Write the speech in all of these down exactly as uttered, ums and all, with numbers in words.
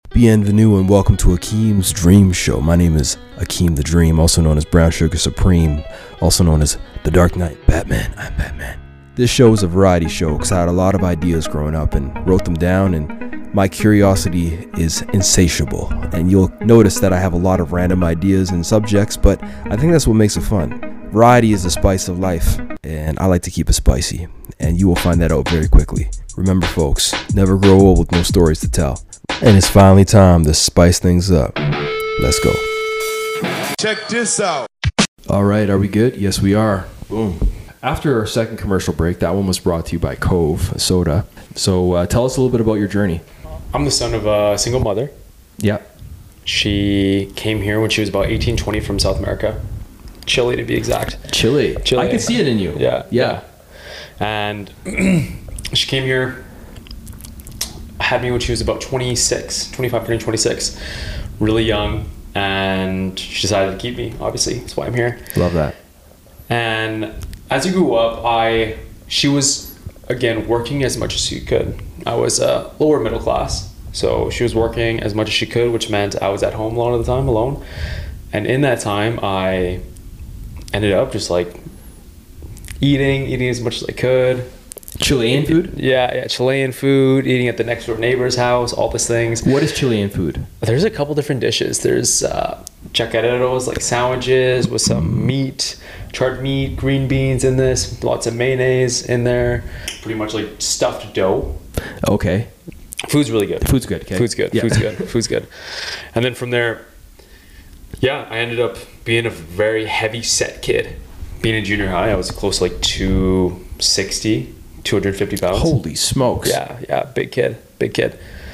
Bienvenue and welcome to Akeem's Dream Show. My name is Akeem the Dream, also known as Brown Sugar Supreme, also known as The Dark Knight Batman. I'm Batman. This show is a variety show because I had a lot of ideas growing up and wrote them down, and my curiosity is insatiable. And you'll notice that I have a lot of random ideas and subjects, but I think that's what makes it fun. Variety is the spice of life, and I like to keep it spicy, and you will find that out very quickly. Remember, folks, never grow old with no stories to tell. And it's finally time to spice things up. Let's go. Check this out. All right, are we good? Yes, we are. Boom. After our second commercial break, that one was brought to you by Cove Soda. So uh, tell us a little bit about your journey. I'm the son of a single mother. Yeah. She came here when she was about eighteen, twenty from South America. Chile, to be exact. Chile. Chile. I can see it in you. Yeah. Yeah. And she came here, had me when she was about twenty-six, twenty-five, turning twenty-six, really young, and she decided to keep me, obviously. That's why I'm here. Love that. And as I grew up, I she was, again, working as much as she could. I was uh, lower middle class, so she was working as much as she could, which meant I was at home a lot of the time alone. And in that time, I ended up just like eating, eating as much as I could. Chilean food? Yeah, yeah, Chilean food, eating at the next door neighbor's house, all these things. What is Chilean food? There's a couple different dishes. There's uh, chacareros, like sandwiches with some meat, charred meat, green beans in this, lots of mayonnaise in there, pretty much like stuffed dough. Okay. Food's really good. Food's good. Okay. Food's good. Yeah. Food's good. Food's good. And then from there, yeah, I ended up being a very heavy set kid. Being in junior high, I was close to like two sixty. two hundred fifty pounds. Holy smokes. Yeah, yeah, big kid, big kid.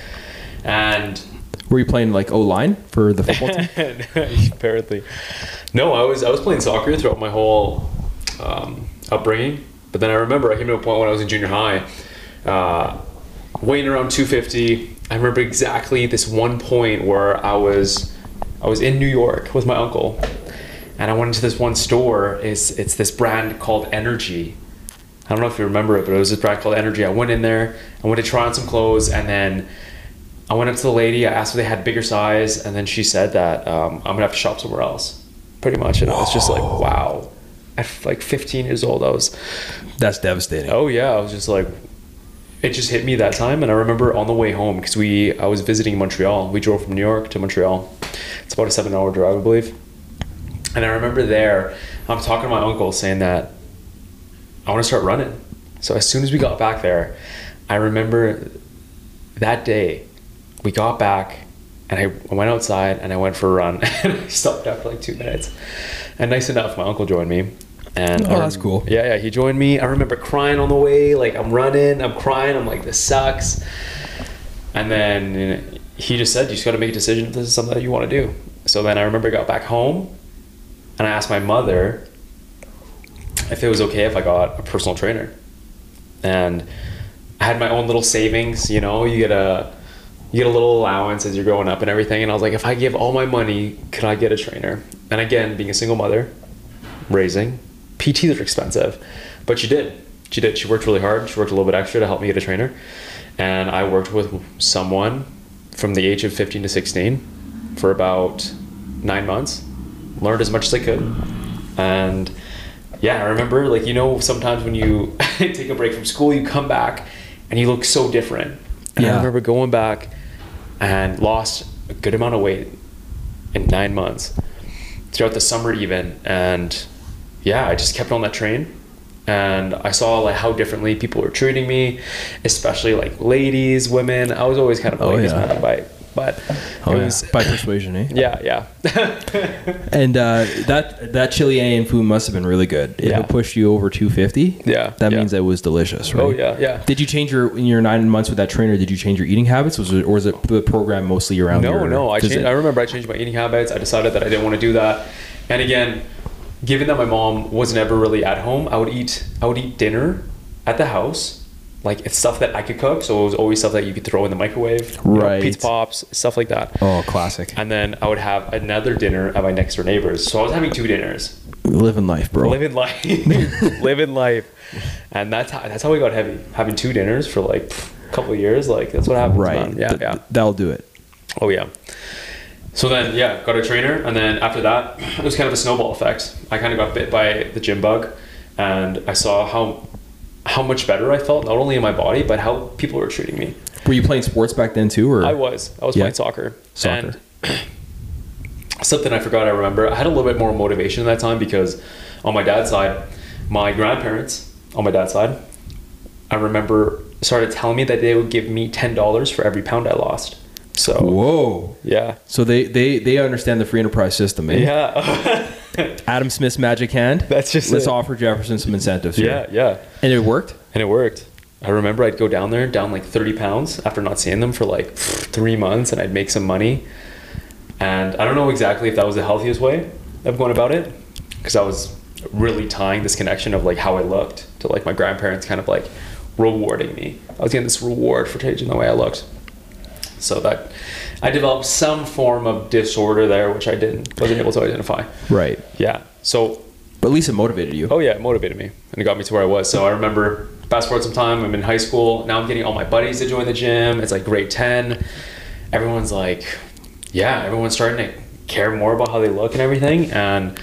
And were you playing like O-line for the football team? apparently. No, I was I was playing soccer throughout my whole um, upbringing. But then I remember I came to a point when I was in junior high, uh, weighing around two fifty. I remember exactly this one point where I was I was in New York with my uncle, and I went into this one store. It's it's this brand called Energy. I don't know if you remember it, but it was this brand called Energy. I went in there, I went to try on some clothes, and then I went up to the lady, I asked if they had bigger size, and then she said that um, I'm gonna have to shop somewhere else, pretty much. And I was just like, wow. At like fifteen years old, I was... That's devastating. Oh yeah, I was just like, it just hit me that time. And I remember on the way home, because we, I was visiting Montreal. We drove from New York to Montreal. It's about a seven hour drive, I believe. And I remember there, I'm talking to my uncle saying that I want to start running. So as soon as we got back there, I remember that day we got back and I went outside and I went for a run and I stopped after like two minutes. And nice enough, my uncle joined me. And oh, I, that's cool. Yeah, yeah, he joined me. I remember crying on the way, like I'm running, I'm crying, I'm like, this sucks. And then you know, he just said, you just got to make a decision if this is something that you want to do. So then I remember I got back home and I asked my mother if it was okay if I got a personal trainer. And I had my own little savings, you know, you get a you get a little allowance as you're growing up and everything. And I was like, if I give all my money, could I get a trainer? And again, being a single mother, raising, P Ts are expensive. But she did. She did. She worked really hard. She worked a little bit extra to help me get a trainer. And I worked with someone from the age of fifteen to sixteen for about nine months. Learned as much as I could. And yeah, I remember, like, you know, sometimes when you take a break from school, you come back and you look so different. And yeah. I remember going back and lost a good amount of weight in nine months throughout the summer even. And yeah, I just kept on that train. And I saw like how differently people were treating me, especially like ladies, women. I was always kind of like, oh, this yeah. man by, but oh, it yeah. was by persuasion, eh? Yeah, yeah. And uh, that that Chilean food must have been really good. If Yeah. it pushed you over two fifty, Yeah, that yeah. means it was delicious, right? Oh yeah, yeah. Did you change your in your nine months with that trainer? Did you change your eating habits, was it, or was it the program mostly around? No, your no. I visit? changed, I remember I changed my eating habits. I decided that I didn't want to do that. And again, given that my mom wasn't ever really at home, I would eat I would eat dinner at the house. Like, it's stuff that I could cook, so it was always stuff that you could throw in the microwave. You know, Right. pizza pops, stuff like that. Oh, classic. And then I would have another dinner at my next door neighbors. So I was having two dinners. Living life, bro. Living life. Living life. And that's how that's how we got heavy. Having two dinners for like a couple of years, like that's what happens. Right. Man. Yeah, Th- yeah. That'll do it. Oh yeah. So then, yeah, got a trainer, and then after that, it was kind of a snowball effect. I kind of got bit by the gym bug, and I saw how how much better I felt, not only in my body, but how people were treating me. Were you playing sports back then too, or? I was. I was Yeah. playing soccer. Soccer. And something I forgot I remember, I had a little bit more motivation at that time because on my dad's side, my grandparents, on my dad's side, I remember started telling me that they would give me ten dollars for every pound I lost. So, Whoa. yeah. So they, they, they understand the free enterprise system, eh? Yeah. Adam Smith's magic hand. That's just Let's it. offer Jefferson some incentives here. Yeah, yeah. And it worked? And it worked. I remember I'd go down there, down like thirty pounds after not seeing them for like three months, and I'd make some money. And I don't know exactly if that was the healthiest way of going about it, because I was really tying this connection of like how I looked to like my grandparents kind of like rewarding me. I was getting this reward for changing the way I looked. So that I developed some form of disorder there, which I didn't wasn't able to identify. Right. Yeah. So But at least it motivated you. oh yeah, it motivated me and it got me to where I was. So I remember, fast forward some time, I'm in high school. Now I'm getting all my buddies to join the gym. It's like grade ten. Everyone's like, yeah, everyone's starting to care more about how they look and everything. And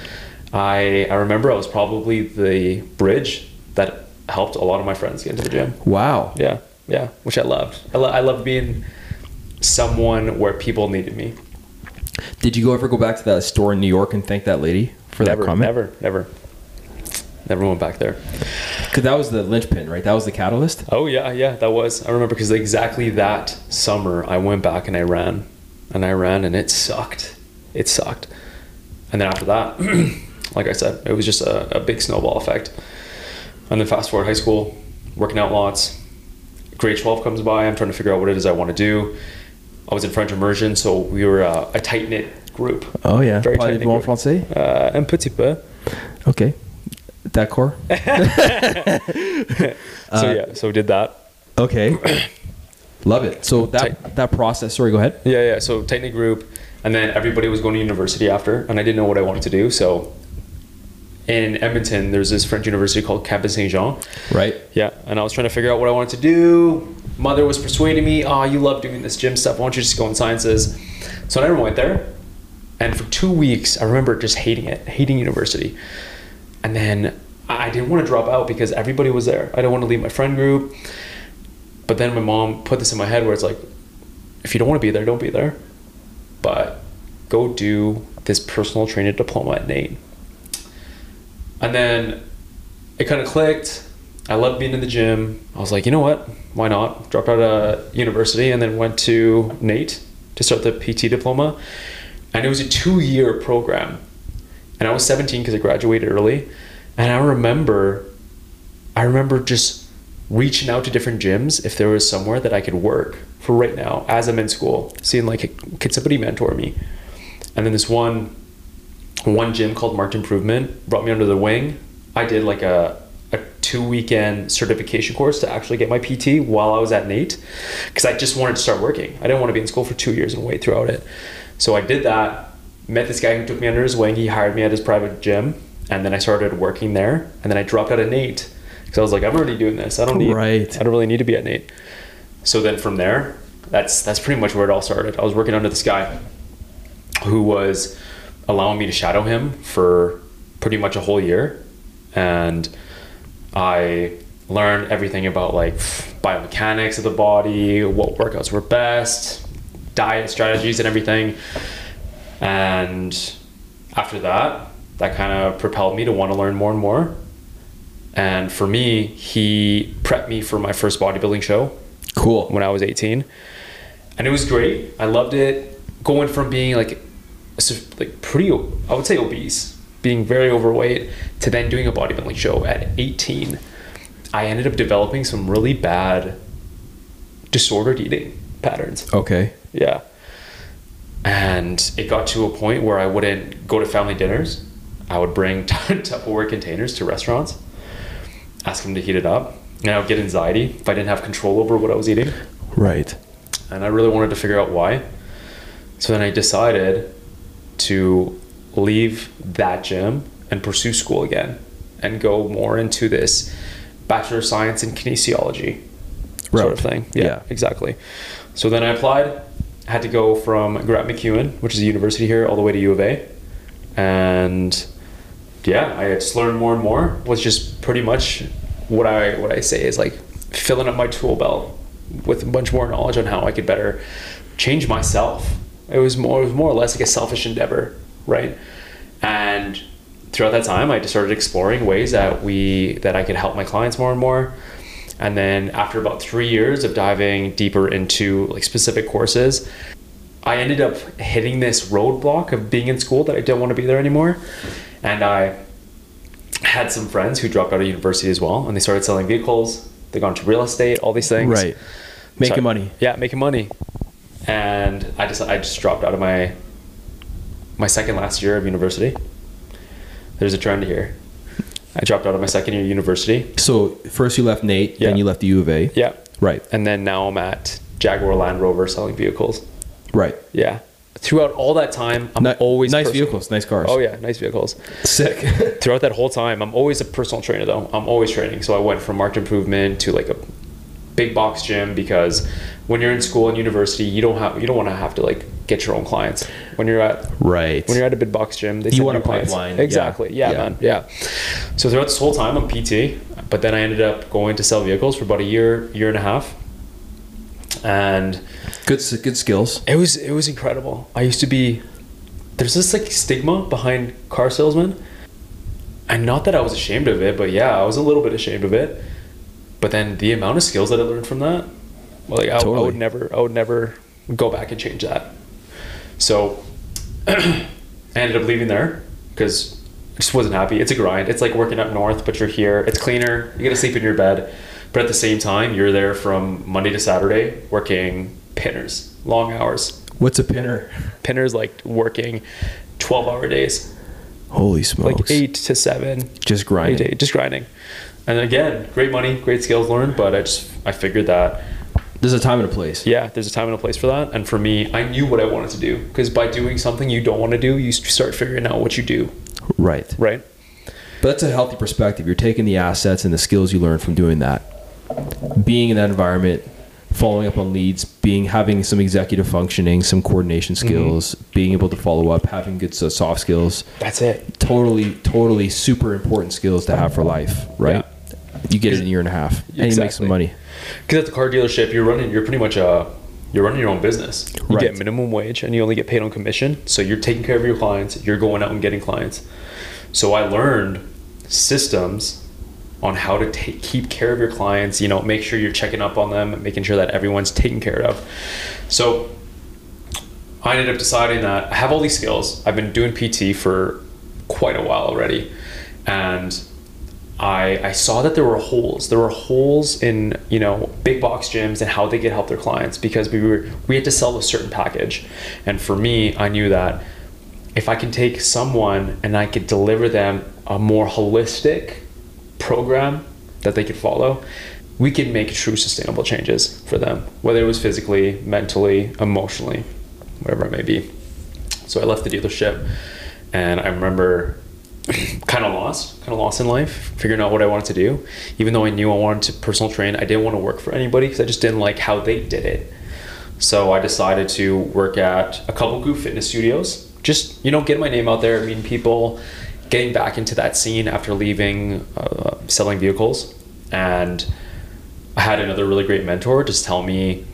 I I remember I was probably the bridge that helped a lot of my friends get into the gym. Wow. Yeah, yeah, which I loved. I, lo- I loved being someone where people needed me. Did you go ever go back to that store in New York and thank that lady for Never, that comment? never, never, never went back there. Because that was the linchpin, right? That was the catalyst? Oh yeah, yeah, that was. I remember because exactly that summer I went back and I ran, and I ran and it sucked. It sucked. And then after that, like I said, it was just a, a big snowball effect. And then fast forward high school, working out lots. Grade twelve comes by. I'm trying to figure out what it is I want to do. I was in French immersion, so we were uh, a tight knit group. Oh, yeah. Very Parlez-vous en français? Uh, un petit peu. Okay. D'accord. So yeah, so we did that. Okay. Love it. So that Tight. that process, sorry, go ahead. Yeah, yeah. So tight knit group, and then everybody was going to university after, and I didn't know what I wanted to do. So in Edmonton, there's this French university called Campus Saint Jean. Right. Yeah, and I was trying to figure out what I wanted to do. Mother was persuading me, oh, you love doing this gym stuff. Why don't you just go in sciences? So I never went there. And for two weeks, I remember just hating it, hating university. And then I didn't want to drop out because everybody was there. I didn't want to leave my friend group. But then my mom put this in my head where it's like, if you don't want to be there, don't be there. But go do this personal training diploma at N A T E. And then it kind of clicked. I loved being in the gym. I was like, you know what? Why not? Dropped out of university and then went to N A T E to start the P T diploma. And it was a two-year program. And I was seventeen because I graduated early. And I remember, I remember just reaching out to different gyms if there was somewhere that I could work for right now as I'm in school, seeing like, could somebody mentor me? And then this one, one gym called Marked Improvement brought me under the wing. I did like a, a two weekend certification course to actually get my P T while I was at N A T E because I just wanted to start working. I didn't want to be in school for two years and wait throughout it. So I did that, met this guy who took me under his wing. He hired me at his private gym, and then I started working there. And then I dropped out of N A T E because I was like, I'm already doing this. I don't need, Right. I don't really need to be at N A T E. So then from there, that's that's pretty much where it all started. I was working under this guy who was allowing me to shadow him for pretty much a whole year, and I learned everything about like biomechanics of the body, what workouts were best, diet strategies and everything. And after that, that kind of propelled me to want to learn more and more. And for me, he prepped me for my first bodybuilding show. Cool. When I was eighteen, and it was great. I loved it. Going from being like like pretty, I would say obese, being very overweight, to then doing a bodybuilding show at eighteen, I ended up developing some really bad disordered eating patterns. Okay. Yeah. And it got to a point where I wouldn't go to family dinners. I would bring Tupperware containers to restaurants, ask them to heat it up, and I would get anxiety if I didn't have control over what I was eating. Right. And I really wanted to figure out why. So then I decided to leave that gym and pursue school again and go more into this Bachelor of Science in Kinesiology Right. sort of thing. Yeah, Yeah. exactly. So then I applied, I had to go from Grant MacEwan, which is a university here, all the way to U of A. And yeah, I just learned more and more. Was just pretty much what I what I say is like filling up my tool belt with a bunch more knowledge on how I could better change myself. It was more it was more or less like a selfish endeavor, right? And throughout that time, I just started exploring ways that we that I could help my clients more and more. And then after about three years of diving deeper into like specific courses, I ended up hitting this roadblock of being in school that I didn't want to be there anymore. And I had some friends who dropped out of university as well, and they started selling vehicles. They got into real estate, all these things. Right. Making So- money. Yeah, making money. And I just I just dropped out of my my second last year of university. There's a trend here. I dropped out of my second year of university. So first you left Nate, Yeah. then you left the U of A. Yeah. Right. And then now I'm at Jaguar Land Rover selling vehicles. Right. Yeah. Throughout all that time, I'm Ni- always nice personal- vehicles, nice cars. Oh yeah, nice vehicles. Sick. Throughout that whole time, I'm always a personal trainer though. I'm always training. So I went from market improvement to like a big box gym, because when you're in school and university, you don't have you don't want to have to like get your own clients. When you're at Right. when you're at a big box gym, they You send want a clients. pipeline. Exactly. Yeah. Yeah. man. Yeah. So throughout this whole time, I'm P T, but then I ended up going to sell vehicles for about a year, year and a half, and Good s- good skills. it was it was incredible. I used to be there's this like stigma behind car salesmen, and not that I was ashamed of it, but yeah, I was a little bit ashamed of it. But then the amount of skills that I learned from that, well, like I, I Totally. would never I would never go back and change that. So I ended up leaving there because I just wasn't happy. It's a grind. It's like working up north, but you're here. It's cleaner. You get to sleep in your bed, but at the same time, you're there from Monday to Saturday working pinners, long hours. What's a pinner? Pinners like working twelve hour days, Holy smokes. like eight to seven. Just grinding. Eight to eight, just grinding. And again, great money, great skills learned, but I just I figured that There's a time and a place. yeah, there's a time and a place for that. And for me, I knew what I wanted to do, because by doing something you don't want to do, you start figuring out what you do, Right. right? But that's a healthy perspective. You're taking the assets and the skills you learn from doing that. Being in that environment, following up on leads, being having some executive functioning, some coordination skills, being able to follow up, having good so- soft skills. That's it. Totally, totally super important skills to have for life, right? You get it in a year and a half, and you make Exactly. some money. Because at the car dealership, you're running, you're pretty much a, you're running your own business. You Right. get minimum wage, and you only get paid on commission. So you're taking care of your clients. You're going out and getting clients. So I learned systems on how to take, keep care of your clients. You know, make sure you're checking up on them, making sure that everyone's taken care of. So I ended up deciding that I have all these skills. I've been doing P T for quite a while already, and I, I saw that there were holes. There were holes in, you know, big box gyms and how they could help their clients, because we were we had to sell a certain package. And for me, I knew that if I can take someone and I could deliver them a more holistic program that they could follow, we could make true sustainable changes for them, whether it was physically, mentally, emotionally, whatever it may be. So I left the dealership, and I remember kind of lost, kind of lost in life, figuring out what I wanted to do. Even though I knew I wanted to personal train, I didn't want to work for anybody because I just didn't like how they did it. So I decided to work at a couple group fitness studios, just, you know, get my name out there, meeting people, getting back into that scene after leaving uh, selling vehicles. And I had another really great mentor just tell me,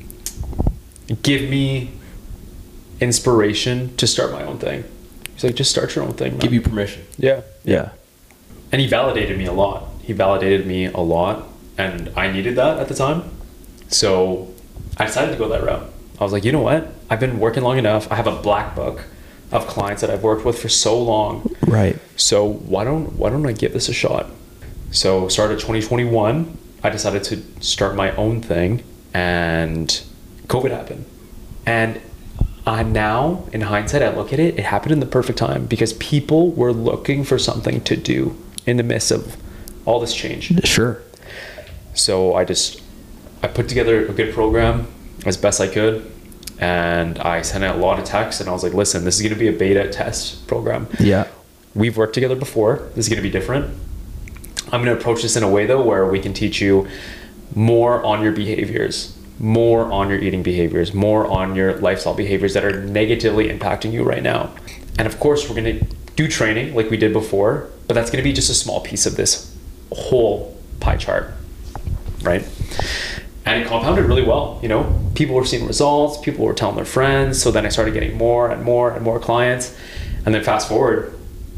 give me inspiration to start my own thing. He's like, just start your own thing, man. Give you permission. Yeah. Yeah. And he validated me a lot. He validated me a lot, and I needed that at the time. So I decided to go that route. I was like, you know what? I've been working long enough. I have a black book of clients that I've worked with for so long. Right. So why don't why don't I give this a shot? So started twenty twenty-one. I decided to start my own thing, and COVID happened. And Uh, now, in hindsight, I look at it, it happened in the perfect time, because people were looking for something to do in the midst of all this change. Sure. So I just, I put together a good program as best I could, and I sent out a lot of texts, and I was like, listen, this is going to be a beta test program. Yeah. We've worked together before. This is going to be different. I'm going to approach this in a way, though, where we can teach you more on your behaviors. more on your eating behaviors, more on your lifestyle behaviors that are negatively impacting you right now. And of course, we're going to do training like we did before, but that's going to be just a small piece of this whole pie chart, right? And it compounded really well. You know, people were seeing results, people were telling their friends. So then I started getting more and more and more clients. And then fast forward,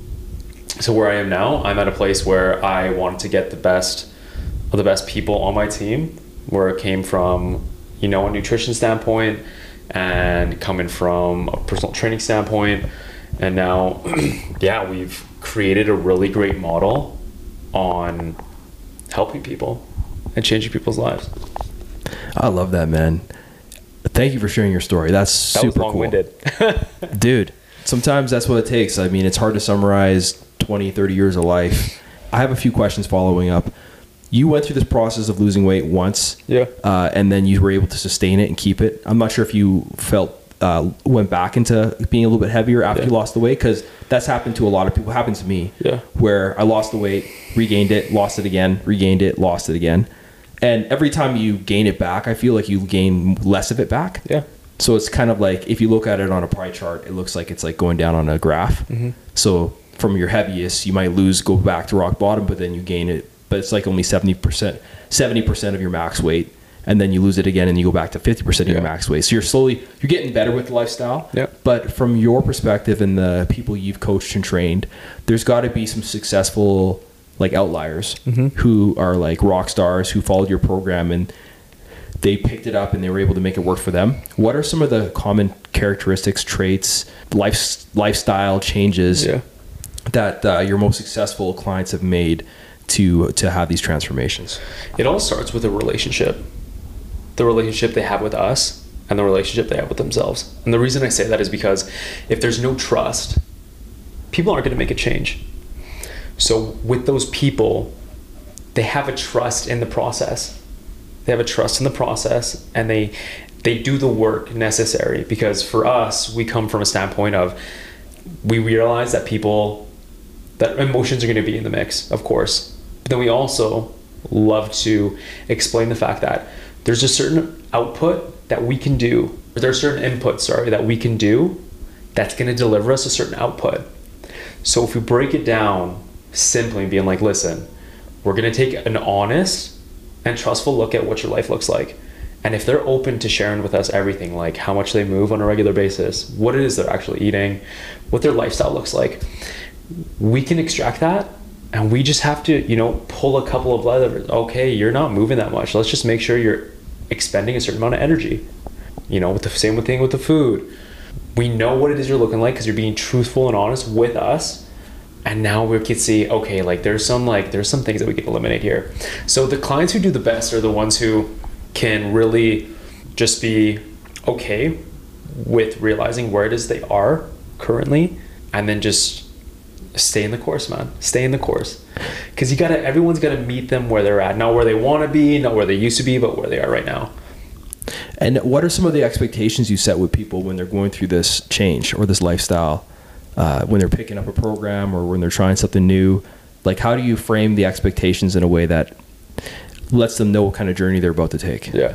so where I am now, I'm at a place where I wanted to get the best of the best people on my team, where it came from, you know, a nutrition standpoint and coming from a personal training standpoint. And now, yeah, we've created a really great model on helping people and changing people's lives. I love that, man. Thank you for sharing your story. That's That super was long-winded. cool. Dude, sometimes that's what it takes. I mean, it's hard to summarize twenty, thirty years of life. I have a few questions following up. You went through this process of losing weight once, Yeah. uh, and then you were able to sustain it and keep it. I'm not sure if you felt uh, went back into being a little bit heavier after Yeah. you lost the weight, because that's happened to a lot of people. It happened to me, Yeah. where I lost the weight, regained it, lost it again, regained it, lost it again. And every time you gain it back, I feel like you gain less of it back. Yeah. So it's kind of like, if you look at it on a pie chart, it looks like it's like going down on a graph. Mm-hmm. So from your heaviest, you might lose, go back to rock bottom, but then you gain it. But it's like only seventy percent, seventy percent of your max weight. And then you lose it again and you go back to fifty percent of your Yeah. max weight. So you're slowly, you're getting better with the lifestyle. Yeah. But from your perspective and the people you've coached and trained, there's got to be some successful like outliers Mm-hmm. who are like rock stars who followed your program and they picked it up and they were able to make it work for them. What are some of the common characteristics, traits, life, lifestyle changes Yeah. that uh, your most successful clients have made to to have these transformations? It all starts with a relationship. The relationship they have with us and the relationship they have with themselves. And the reason I say that is because if there's no trust, people aren't going to make a change. So with those people, they have a trust in the process. They have a trust in the process, and they they do the work necessary, because for us, we come from a standpoint of, we realize that people, that emotions are going to be in the mix, of course. But then we also love to explain the fact that there's a certain output that we can do, or there's certain inputs, sorry, that we can do that's going to deliver us a certain output. So if we break it down simply being like, listen, we're going to take an honest and trustful look at what your life looks like. And if they're open to sharing with us everything, like how much they move on a regular basis, what it is they're actually eating, what their lifestyle looks like, we can extract that. And we just have to, you know, pull a couple of levers. Okay, you're not moving that much. Let's just make sure you're expending a certain amount of energy. You know, with the same thing with the food. We know what it is you're looking like because you're being truthful and honest with us. And now we can see, okay, like there's some like there's some things that we can eliminate here. So the clients who do the best are the ones who can really just be okay with realizing where it is they are currently, and then just stay in the course, man. Stay in the course. Because you gotta, everyone's gotta meet them where they're at. Not where they wanna be, not where they used to be, but where they are right now. And what are some of the expectations you set with people when they're going through this change or this lifestyle, uh, when they're picking up a program or when they're trying something new? Like, how do you frame the expectations in a way that lets them know what kind of journey they're about to take? Yeah.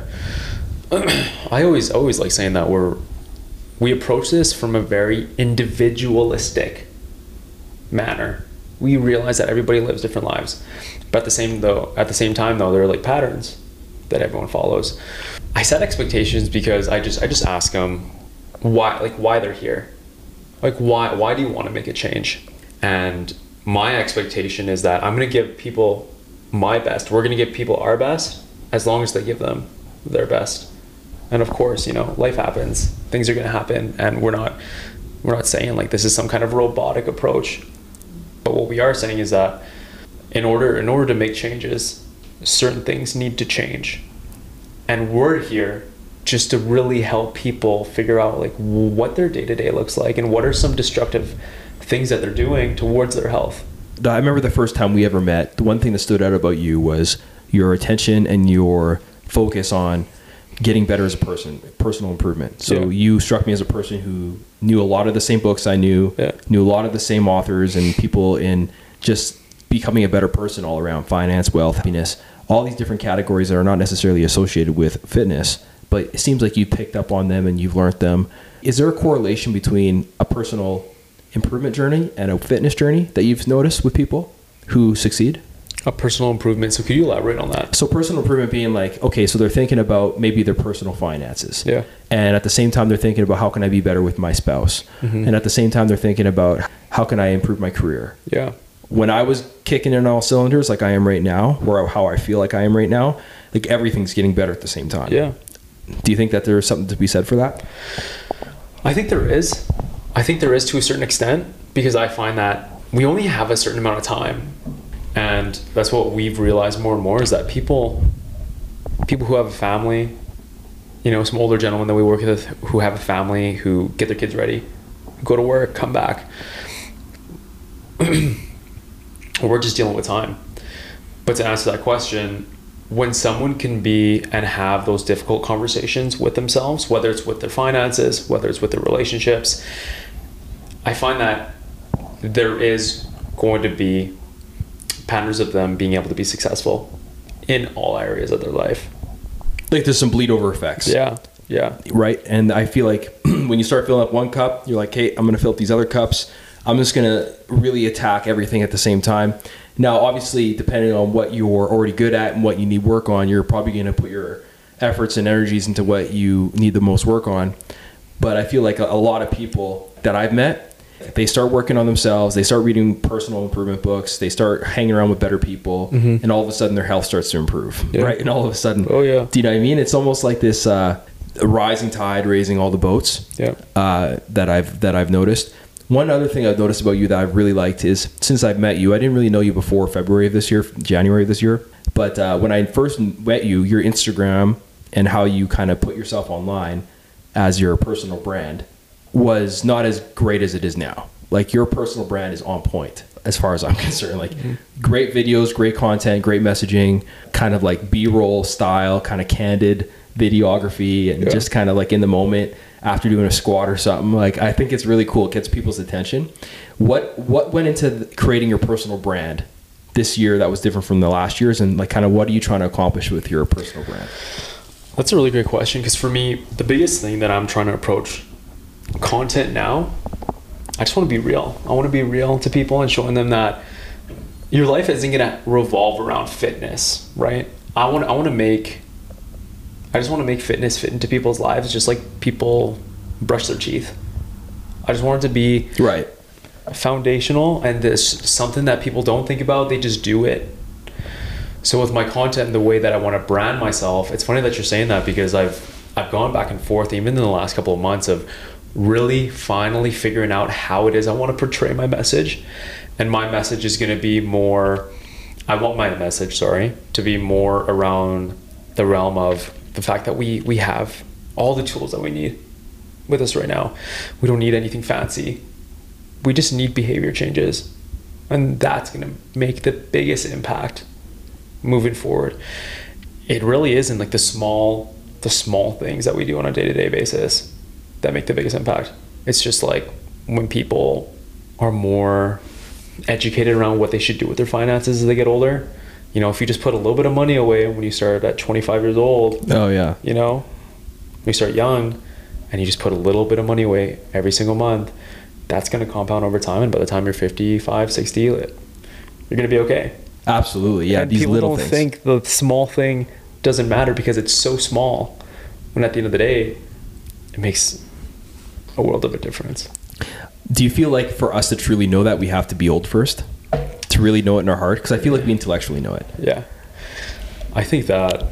I always, always like saying that we're, we approach this from a very individualistic manner. We realize that everybody lives different lives, but at the same though, at the same time though, there are like patterns that everyone follows. I set expectations because I just, I just ask them why, like why they're here, like why, why do you want to make a change? And my expectation is that I'm going to give people my best. We're going to give people our best as long as they give them their best. And of course, you know, life happens, things are going to happen, and we're not, we're not saying like this is some kind of robotic approach. But what we are saying is that in order in order to make changes, certain things need to change. And we're here just to really help people figure out like what their day-to-day looks like and what are some destructive things that they're doing towards their health. I remember the first time we ever met, the one thing that stood out about you was your attention and your focus on getting better as a person, personal improvement. So Yeah. you struck me as a person who knew a lot of the same books I knew, Yeah. knew a lot of the same authors and people in just becoming a better person all around, finance, wealth, happiness, all these different categories that are not necessarily associated with fitness, but it seems like you picked up on them and you've learned them. Is there a correlation between a personal improvement journey and a fitness journey that you've noticed with people who succeed? A personal improvement. So could you elaborate on that? So personal improvement being like, okay, so they're thinking about maybe their personal finances. Yeah. And at the same time, they're thinking about how can I be better with my spouse? Mm-hmm. And at the same time, they're thinking about how can I improve my career? Yeah. When I was kicking in all cylinders like I am right now, or how I feel like I am right now, like everything's getting better at the same time. Yeah. Do you think that there's something to be said for that? I think there is. I think there is to a certain extent, because I find that we only have a certain amount of time. And that's what we've realized more and more, is that people people who have a family, you know, some older gentlemen that we work with who have a family, who get their kids ready, go to work, come back. Or we're just dealing with time. But to answer that question, when someone can be and have those difficult conversations with themselves, whether it's with their finances, whether it's with their relationships, I find that there is going to be patterns of them being able to be successful in all areas of their life. Like there's some bleed over effects. Yeah. Yeah. Right. And I feel like when you start filling up one cup, you're like, hey, I'm going to fill up these other cups. I'm just going to really attack everything at the same time. Now, obviously, depending on what you're already good at and what you need work on, you're probably going to put your efforts and energies into what you need the most work on. But I feel like a, a lot of people that I've met, they start working on themselves, they start reading personal improvement books, they start hanging around with better people, mm-hmm. and all of a sudden their health starts to improve, yeah. right? And all of a sudden, oh yeah, do you know what I mean? It's almost like this uh, rising tide raising all the boats. Yeah, uh, that I've that I've noticed. One other thing I've noticed about you that I've really liked is, since I've met you, I didn't really know you before February of this year, January of this year, but uh, when I first met you, your Instagram and how you kind of put yourself online as your personal brand was not as great as it is now. Like, your personal brand is on point as far as I'm concerned. Like, mm-hmm. great videos, great content, great messaging, kind of like B-roll style, kind of candid videography, and yeah. just kind of like in the moment after doing a squat or something. Like, I think it's really cool. It gets people's attention. What what went into creating your personal brand this year that was different from the last years, and like kind of what are you trying to accomplish with your personal brand? That's a really great question, because for me, the biggest thing that I'm trying to approach content now, I just want to be real. I want to be real to people and showing them that your life isn't going to revolve around fitness, right? I want I want to make I just want to make fitness fit into people's lives, just like people brush their teeth. I just want it to be right, foundational, and this something that people don't think about, they just do it. So with my content and the way that I want to brand myself, it's funny that you're saying that, because I've I've gone back and forth even in the last couple of months of really finally figuring out how it is I want to portray my message. And my message is going to be more, I want my message, sorry, to be more around the realm of the fact that we we have all the tools that we need with us right now. We don't need anything fancy. We just need behavior changes. And that's going to make the biggest impact moving forward. It really is in like the small, the small things that we do on a day-to-day basis that make the biggest impact. It's just like when people are more educated around what they should do with their finances as they get older. You know, if you just put a little bit of money away when you start at twenty-five years old. Oh yeah. You know, when you start young and you just put a little bit of money away every single month, that's going to compound over time. And by the time you're fifty-five, sixty, you're going to be okay. Absolutely. Yeah. And these people little don't things. think the small thing doesn't matter because it's so small, when at the end of the day, it makes a world of a difference. Do you feel like for us to truly know that, we have to be old first to really know it in our heart? Because I feel like we intellectually know it. Yeah. I think that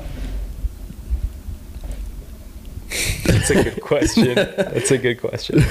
that's a good question. That's a good question.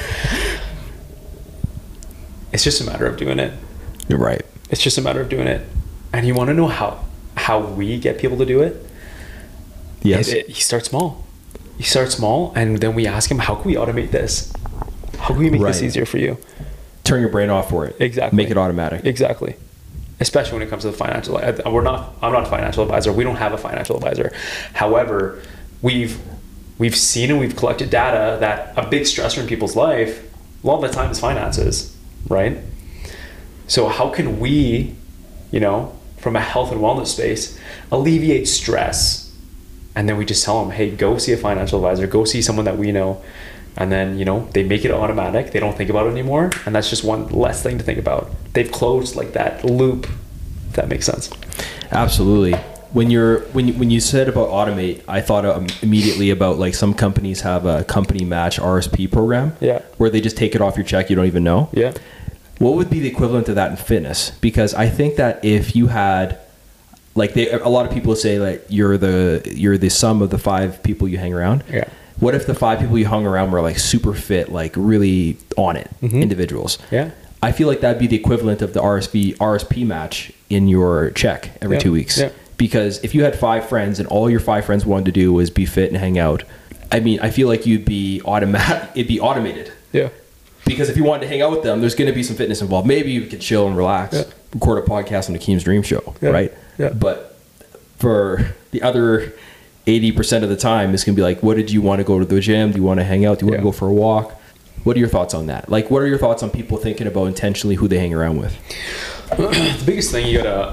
It's just a matter of doing it. You're right. It's just a matter of doing it. And you want to know how how we get people to do it? Yes. It, it, you start small. You start small, and then we ask them, how can we automate this? How can we make right. this easier for you? Turn your brain off for it. Exactly. Make it automatic. Exactly. Especially when it comes to the financial. We're not. I'm not a financial advisor. We don't have a financial advisor. However, we've we've seen and we've collected data that a big stressor in people's life, a lot of the time, is finances, right? So how can we, you know, from a health and wellness space, alleviate stress And then we just tell them, hey, go see a financial advisor, go see someone that we know. And then, you know, they make it automatic. They don't think about it anymore. And that's just one less thing to think about. They've closed like that loop, if that makes sense. Absolutely. When you're when you, when you said about automate, I thought um, immediately about like some companies have a company match R S P program. Yeah. Where they just take it off your check. You don't even know. Yeah. What would be the equivalent of that in fitness? Because I think that if you had, like, they, a lot of people say like you're the you're the sum of the five people you hang around. Yeah. What if the five people you hung around were like super fit, like really on it, mm-hmm. individuals? Yeah. I feel like that'd be the equivalent of the R S P R S P match in your check every yeah. two weeks. Yeah. Because if you had five friends and all your five friends wanted to do was be fit and hang out, I mean, I feel like you'd be automatic. It'd be automated. Yeah. Because if you wanted to hang out with them, there's going to be some fitness involved. Maybe you could chill and relax, yeah. record a podcast on Akeem's Dream Show, yeah. right? Yeah. But for the other eighty percent of the time, it's going to be like, what did you want to go to the gym? Do you want to hang out? Do you want yeah. to go for a walk? What are your thoughts on that? Like, what are your thoughts on people thinking about intentionally who they hang around with? The biggest thing you gotta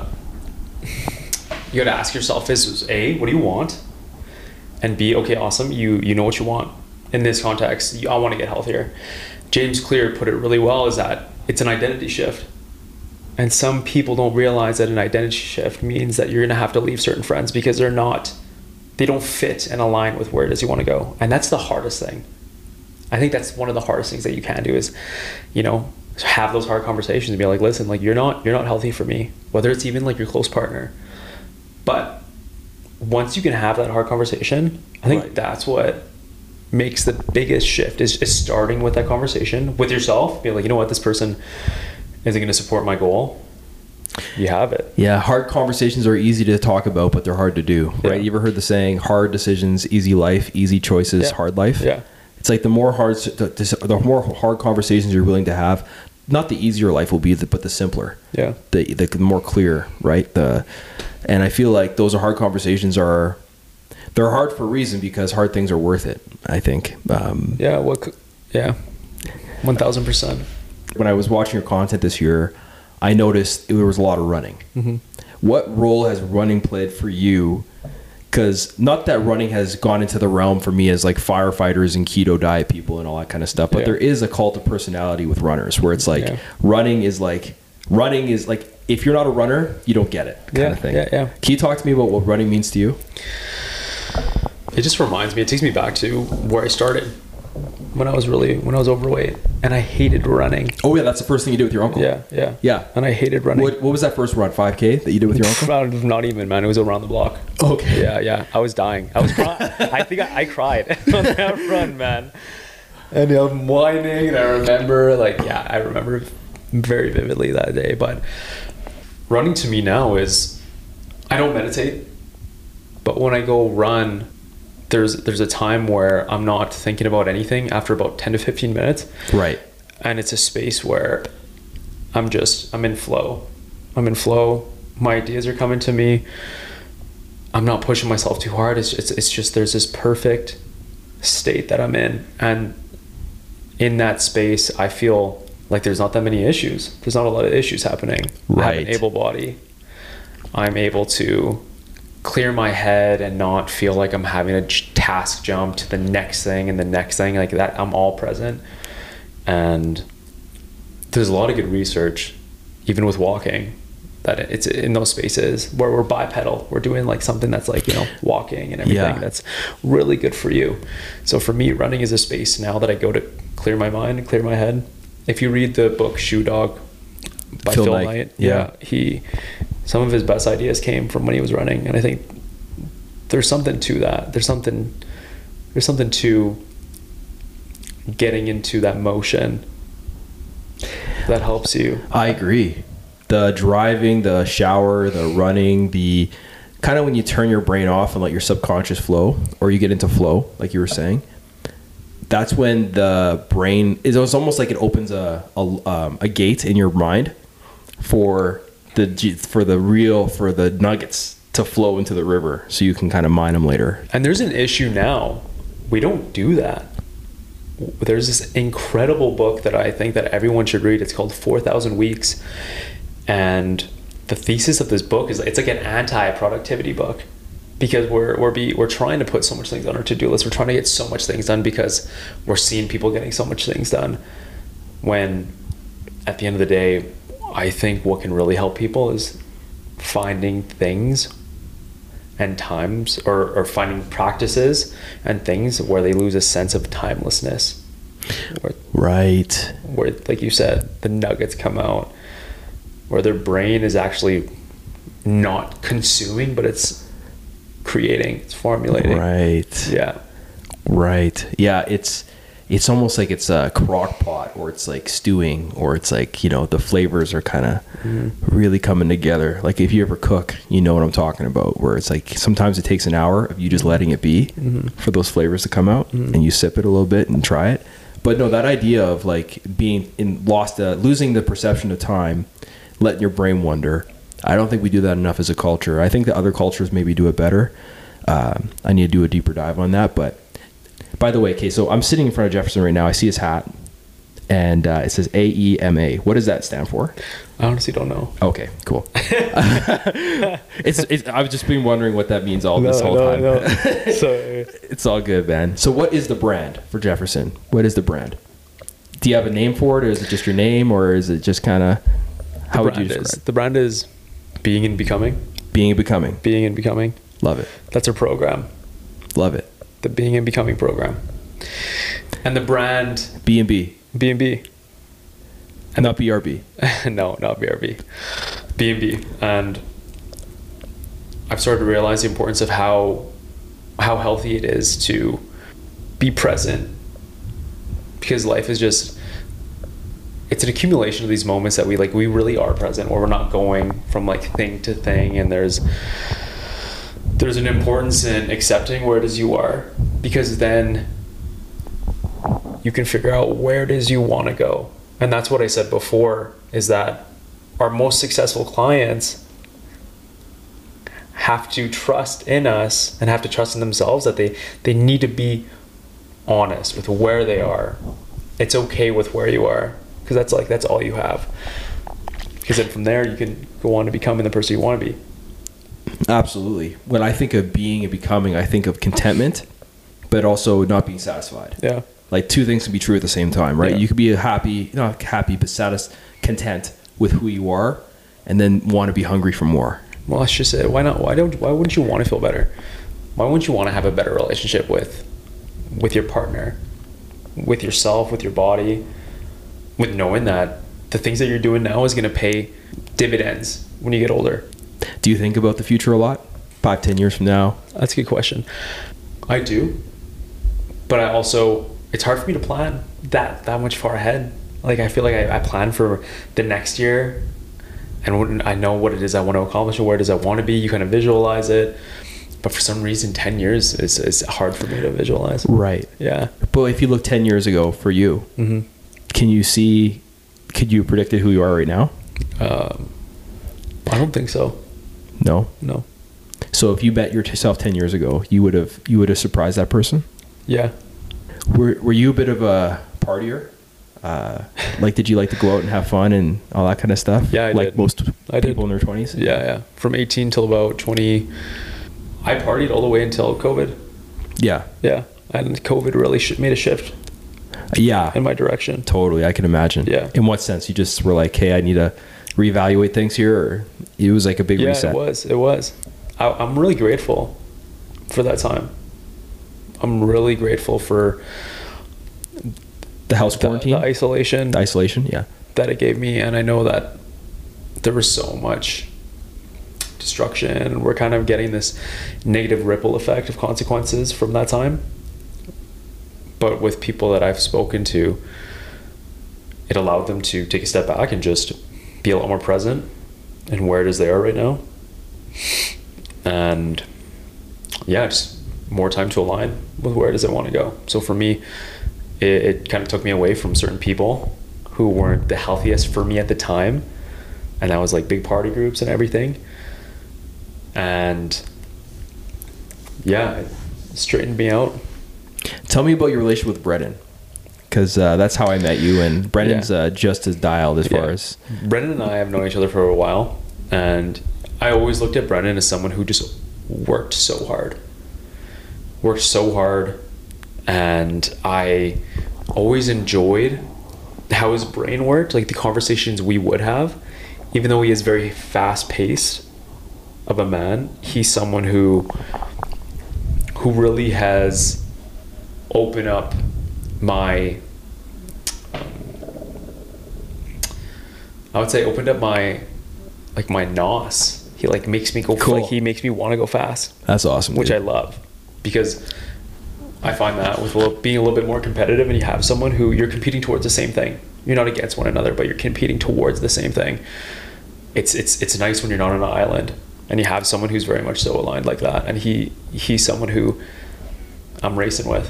you gotta ask yourself is, is A, what do you want? And B, okay, awesome, you you know what you want. In this context, you, I want to get healthier. James Clear put it really well, is that it's an identity shift. And some people don't realize that an identity shift means that you're gonna have to leave certain friends because they're not, they don't fit and align with where it is you want to go. And that's the hardest thing. I think that's one of the hardest things that you can do is, you know, have those hard conversations and be like, listen, like you're not you're not healthy for me, whether it's even like your close partner. But once you can have that hard conversation, I think right. that's what makes the biggest shift is, is starting with that conversation with yourself. Be like, you know what, this person isn't going to support my goal. You have it. Yeah, hard conversations are easy to talk about, but they're hard to do, yeah. right? You ever heard the saying, hard decisions, easy life, easy choices, yeah. hard life? Yeah. It's like the more hard, the, the more hard conversations you're willing to have, not the easier life will be, but the simpler. Yeah. The the more clear, right? The, and I feel like those are hard conversations are, they're hard for a reason because hard things are worth it, I think. Um, yeah. What? Yeah. One thousand percent. When I was watching your content this year, I noticed there was a lot of running. Mm-hmm. What role has running played for you? Because not that running has gone into the realm for me as like firefighters and keto diet people and all that kind of stuff, but yeah. there is a cult of personality with runners where it's like yeah. running is like running is like if you're not a runner, you don't get it kind yeah, of thing. Yeah, yeah. Can you talk to me about what running means to you? It just reminds me. It takes me back to where I started when I was really when I was overweight and I hated running. Oh yeah, that's the first thing you did with your uncle. Yeah, yeah, yeah. And I hated running. What, what was that first run? five K that you did with your uncle? Not even, man. It was around the block. Okay. Yeah, yeah. I was dying. I was crying. I think I, I cried on that run, man. And I'm whining. And I remember, like, yeah, I remember very vividly that day. But running to me now is, I don't meditate, but when I go run, there's there's a time where I'm not thinking about anything after about ten to fifteen minutes. Right. And it's a space where I'm just, I'm in flow. I'm in flow. My ideas are coming to me. I'm not pushing myself too hard. It's it's, it's just, there's this perfect state that I'm in. And in that space, I feel like there's not that many issues. There's not a lot of issues happening. Right. I have an able body. I'm able to clear my head and not feel like I'm having a task jump to the next thing and the next thing like that. I'm all present. And there's a lot of good research, even with walking, that it's in those spaces where we're bipedal. We're doing like something that's like, you know, walking and everything yeah. that's really good for you. So for me, running is a space now that I go to clear my mind and clear my head. If you read the book Shoe Dog by Phil, Phil Knight, Knight yeah. yeah, he, some of his best ideas came from when he was running. And I think there's something to that. There's something, there's something to getting into that motion that helps you. I agree. The driving, the shower, the running, the kind of when you turn your brain off and let your subconscious flow, or you get into flow, like you were saying, that's when the brain is, it's almost like it opens a a, um, a gate in your mind for the for the real for the nuggets to flow into the river, so you can kind of mine them later. And there's an issue now. We don't do that. There's this incredible book that I think that everyone should read. It's called four thousand Weeks. And the thesis of this book is it's like an anti-productivity book. because we're we're be we're trying to put so much things on our to-do list. We're trying to get so much things done because we're seeing people getting so much things done. When at the end of the day, I think what can really help people is finding things and times, or, or finding practices and things where they lose a sense of timelessness. Where, right. Where, like you said, the nuggets come out, where their brain is actually not consuming, but it's creating, it's formulating. Right. Yeah. Right. Yeah. It's, it's almost like it's a crock pot, or it's like stewing, or it's like, you know, the flavors are kind of mm-hmm. really coming together. Like if you ever cook, you know what I'm talking about, where it's like sometimes it takes an hour of you just letting it be mm-hmm. for those flavors to come out, mm-hmm. and you sip it a little bit and try it. But no, that idea of like being in lost, uh, losing the perception of time, letting your brain wander. I don't think we do that enough as a culture. I think that other cultures maybe do it better. Um, I need to do a deeper dive on that. But by the way, okay, so I'm sitting in front of Jefferson right now. I see his hat, and uh, it says A E M A. What does that stand for? I honestly don't know. Okay, cool. it's, it's I've just been wondering what that means all no, this whole no, time. No. So it's all good, man. So what is the brand for Jefferson? What is the brand? Do you have a name for it, or is it just your name, or is it just kind of, how would you describe is, it? The brand is Being and Becoming. Being and Becoming. Being and Becoming. Love it. That's our program. Love it. The Being and Becoming program. And the brand B and B. B and B. And not B R B. No, not B R B. B and B. And I've started to realize the importance of how how healthy it is to be present, because life is just, it's an accumulation of these moments that we like we really are present, where we're not going from like thing to thing, and there's there's an importance in accepting where it is you are, because then you can figure out where it is you want to go. And that's what I said before, is that our most successful clients have to trust in us and have to trust in themselves, that they, they need to be honest with where they are. It's okay with where you are, because that's like, that's all you have. Because then from there, you can go on to becoming the person you want to be. Absolutely. When I think of being and becoming, I think of contentment, but also not being satisfied. Yeah. Like two things can be true at the same time, right? Yeah. You could be happy, not happy, but satis- content with who you are, and then want to be hungry for more. Well, that's just it. Why not? Why don't? Why wouldn't you want to feel better? Why wouldn't you want to have a better relationship with, with your partner, with yourself, with your body, with knowing that the things that you're doing now is going to pay dividends when you get older? Do you think about the future a lot? Five, ten years from now? That's a good question. I do, but I also, it's hard for me to plan that that much far ahead. Like I feel like I, I plan for the next year, and when I know what it is I want to accomplish and where it is I want to be. You kind of visualize it, but for some reason, ten years is is hard for me to visualize. Right. Yeah. But if you look ten years ago for you, mm-hmm. can you see? Could you predict who you are right now? Um, I don't think so. No. No. So if you bet yourself ten years ago, you would have you would have surprised that person. Yeah. Were Were you a bit of a partier? Uh, like, did you like to go out and have fun and all that kind of stuff? Yeah, I like did. most I people did. in their twenties. Yeah, yeah. From eighteen till about twenty, I partied all the way until COVID. Yeah. Yeah, and COVID really sh- made a shift. Yeah. In my direction. Totally, I can imagine. Yeah. In what sense? You just were like, hey, I need to reevaluate things here, or it was like a big yeah, reset? Yeah, it was. It was. I, I'm really grateful for that time. I'm really grateful for the house quarantine, the, the isolation, the isolation, yeah, that it gave me. And I know that there was so much destruction, and we're kind of getting this negative ripple effect of consequences from that time. But with people that I've spoken to, it allowed them to take a step back and just be a lot more present in where it is they are right now. And yeah, just more time to align with where it is I want to go. So for me, it, it kind of took me away from certain people who weren't the healthiest for me at the time. And that was like big party groups and everything. And yeah, it straightened me out. Tell me about your relationship with Brendan, because uh, that's how I met you, and Brendan's yeah. uh, just as dialed as yeah. far as... Brendan and I have known each other for a while, and I always looked at Brendan as someone who just worked so hard. Worked so hard, and I always enjoyed how his brain worked, like the conversations we would have. Even though he is very fast-paced of a man, he's someone who who really has opened up my I would say opened up my like my nos. He like makes me go Cool. like he makes me want to go fast, That's awesome. which dude. I love, because I find that with a little, being a little bit more competitive, and you have someone who you're competing towards the same thing. You're not against one another, but you're competing towards the same thing. It's it's it's nice when you're not on an island and you have someone who's very much so aligned like that. And he he's someone who I'm racing with.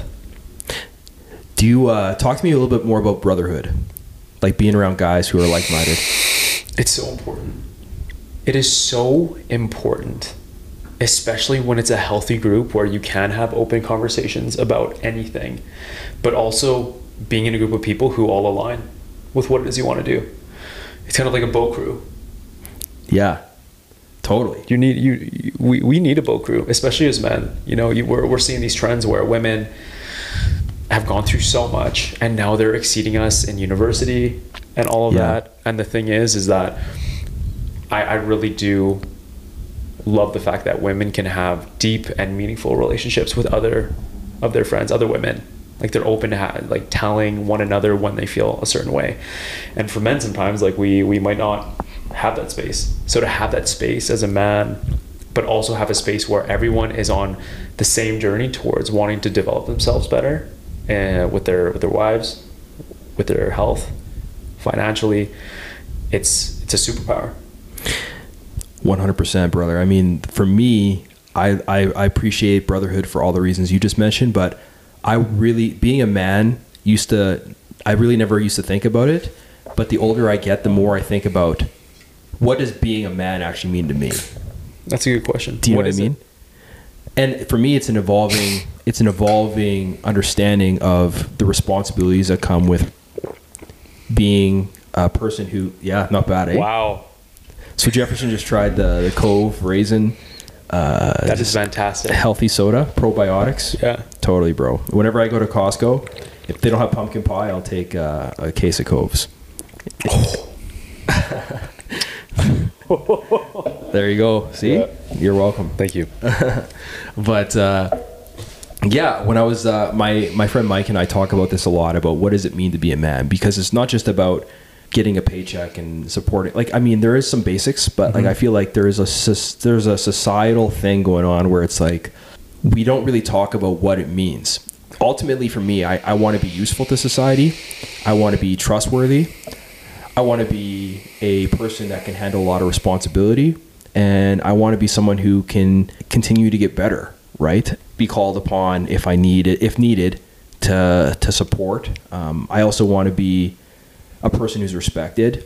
Do you uh, talk to me a little bit more about brotherhood, like being around guys who are like-minded? It's so important. It is so important, especially when it's a healthy group where you can have open conversations about anything, but also being in a group of people who all align with what it is you want to do. It's kind of like a boat crew. Yeah, totally. You need you, you we, we need a boat crew, especially as men. You know, you, we're we're seeing these trends where women have gone through so much, and now they're exceeding us in university and all of Yeah. that. And the thing is, is that I, I really do love the fact that women can have deep and meaningful relationships with other of their friends, other women. Like they're open to ha- like telling one another when they feel a certain way. And for men, sometimes like we we might not have that space. So to have that space as a man, but also have a space where everyone is on the same journey towards wanting to develop themselves better, and with their with their wives, with their health, financially, it's it's a superpower. one hundred percent, brother. I mean, for me, I, I, I appreciate brotherhood for all the reasons you just mentioned, but I really, being a man, used to, I really never used to think about it. But the older I get, the more I think about what does being a man actually mean to me? That's a good question. Do you What know what is I mean? it? And for me, it's an evolving, it's an evolving understanding of the responsibilities that come with being a person who, yeah, not bad, eh? Wow, So Jefferson just tried the, the Cove Raisin uh, that is fantastic. healthy soda, probiotics. Yeah. Totally, bro. Whenever I go to Costco, if they don't have pumpkin pie, I'll take uh, a case of Coves. There you go. See? Yeah. You're welcome. Thank you. But uh, yeah, when I was uh, my my friend Mike and I talk about this a lot, about what does it mean to be a man, because it's not just about getting a paycheck and supporting. Like, I mean, there is some basics, but like I feel like there is a soc- there's a societal thing going on where it's like we don't really talk about what it means. Ultimately, for me, I, I want to be useful to society. I want to be trustworthy. I want to be a person that can handle a lot of responsibility, and I want to be someone who can continue to get better, right? Be called upon if I need it, if needed, to to support. Um, I also want to be a person who's respected,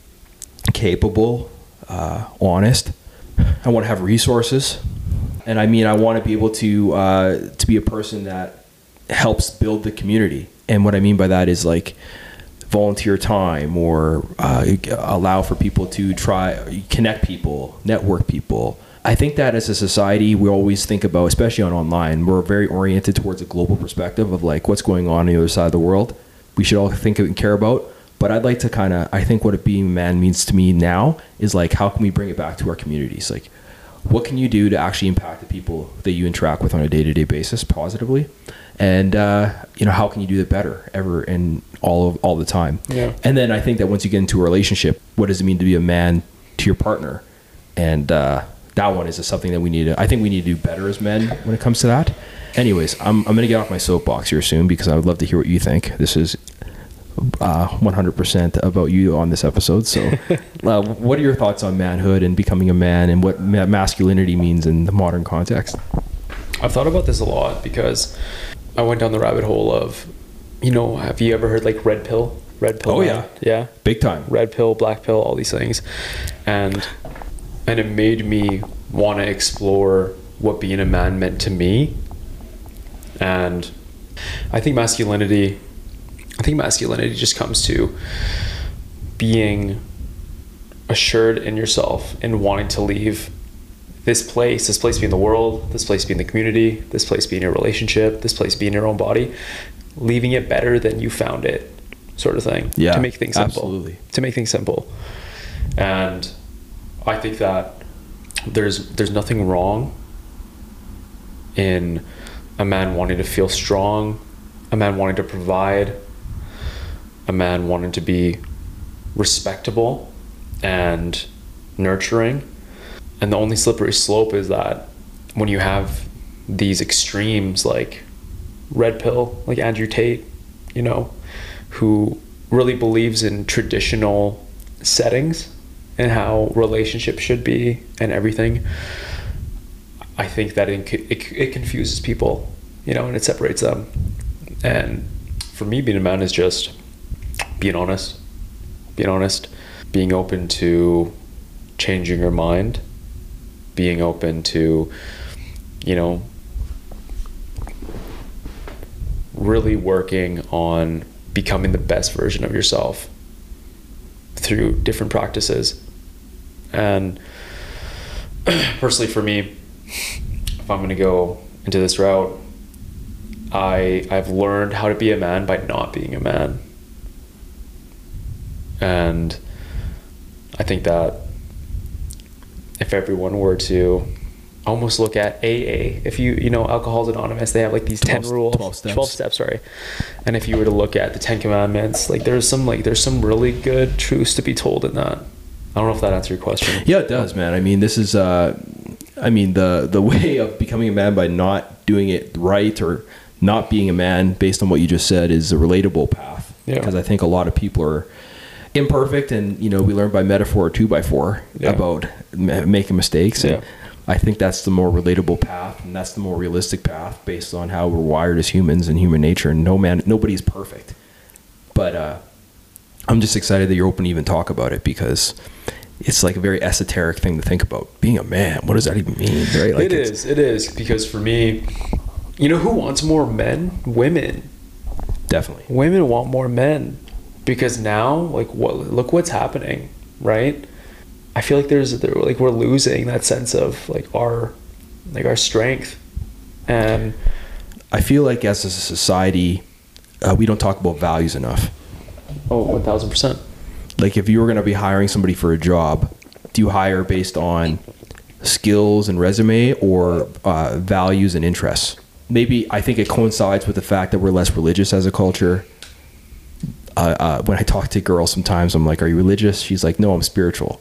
capable, uh, honest. I want to have resources, and I mean, I want to be able to uh, to be a person that helps build the community. And what I mean by that is like volunteer time, or uh, allow for people to try connect people, network people. I think that as a society, we always think about, especially on online, we're very oriented towards a global perspective of like what's going on on the other side of the world. We should all think of and care about. But I'd like to kind of, I think what a being a man means to me now is like, how can we bring it back to our communities? Like, what can you do to actually impact the people that you interact with on a day-to-day basis positively? And, uh, you know, how can you do that better ever and all of all the time? Yeah. And then I think that once you get into a relationship, what does it mean to be a man to your partner? And uh, that one is something that we need to, I think we need to do better as men when it comes to that. Anyways, I'm, I'm going to get off my soapbox here soon because I would love to hear what you think. This is uh, one hundred percent about you on this episode. So uh, what are your thoughts on manhood and becoming a man, and what ma- masculinity means in the modern context? I've thought about this a lot because I went down the rabbit hole of, you know, have you ever heard like red pill? Red pill. Oh, man? yeah. Yeah. Big time. Red pill, black pill, all these things. And and it made me want to explore what being a man meant to me. And I think masculinity I think masculinity just comes to being assured in yourself and wanting to leave this place, this place being the world, this place being the community, this place being your relationship, this place being your own body, leaving it better than you found it, sort of thing. Yeah, to make things simple. absolutely. To make things simple. And I think that there's there's nothing wrong in a man wanting to feel strong, a man wanting to provide, a man wanting to be respectable and nurturing. And the only slippery slope is that when you have these extremes like red pill, like Andrew Tate, you know, who really believes in traditional settings and how relationships should be and everything, I think that it, it, it confuses people, you know, and it separates them. And for me, being a man is just being honest, being honest, being open to changing your mind, being open to, you know, really working on becoming the best version of yourself through different practices. And personally for me, if I'm going to go into this route, I I've learned how to be a man by not being a man. And I think that if everyone were to almost look at A A, if you, you know, Alcohol's Anonymous, they have like these ten rules, twelve steps. twelve steps, sorry. And if you were to look at the Ten Commandments, like there's some, like there's some really good truths to be told in that. I don't know if that answers your question. Yeah, it does, man. I mean, this is, uh, I mean, the, the way of becoming a man by not doing it right or not being a man based on what you just said is a relatable path. Yeah. Because I think a lot of people are imperfect, and, you know, we learn by metaphor two by four Yeah. about ma- making mistakes. And Yeah. I think that's the more relatable path, and that's the more realistic path based on how we're wired as humans and human nature. And no man, nobody's perfect. But uh, I'm just excited that you're open to even talk about it, because it's like a very esoteric thing to think about. Being a man, what does that even mean? Right? Like it is, it is. Because for me, you know who wants more men? Women. Definitely. Women want more men. Because now, like, what? Look what's happening, right? I feel like there's, there, like, we're losing that sense of like our, like our strength, and I feel like as a society, uh, we don't talk about values enough. oh, one thousand percent. Like, if you were going to be hiring somebody for a job, do you hire based on skills and resume, or uh, values and interests? Maybe I think it coincides with the fact that we're less religious as a culture. Uh, uh, when I talk to girls sometimes, I'm like, are you religious? She's like, no, I'm spiritual.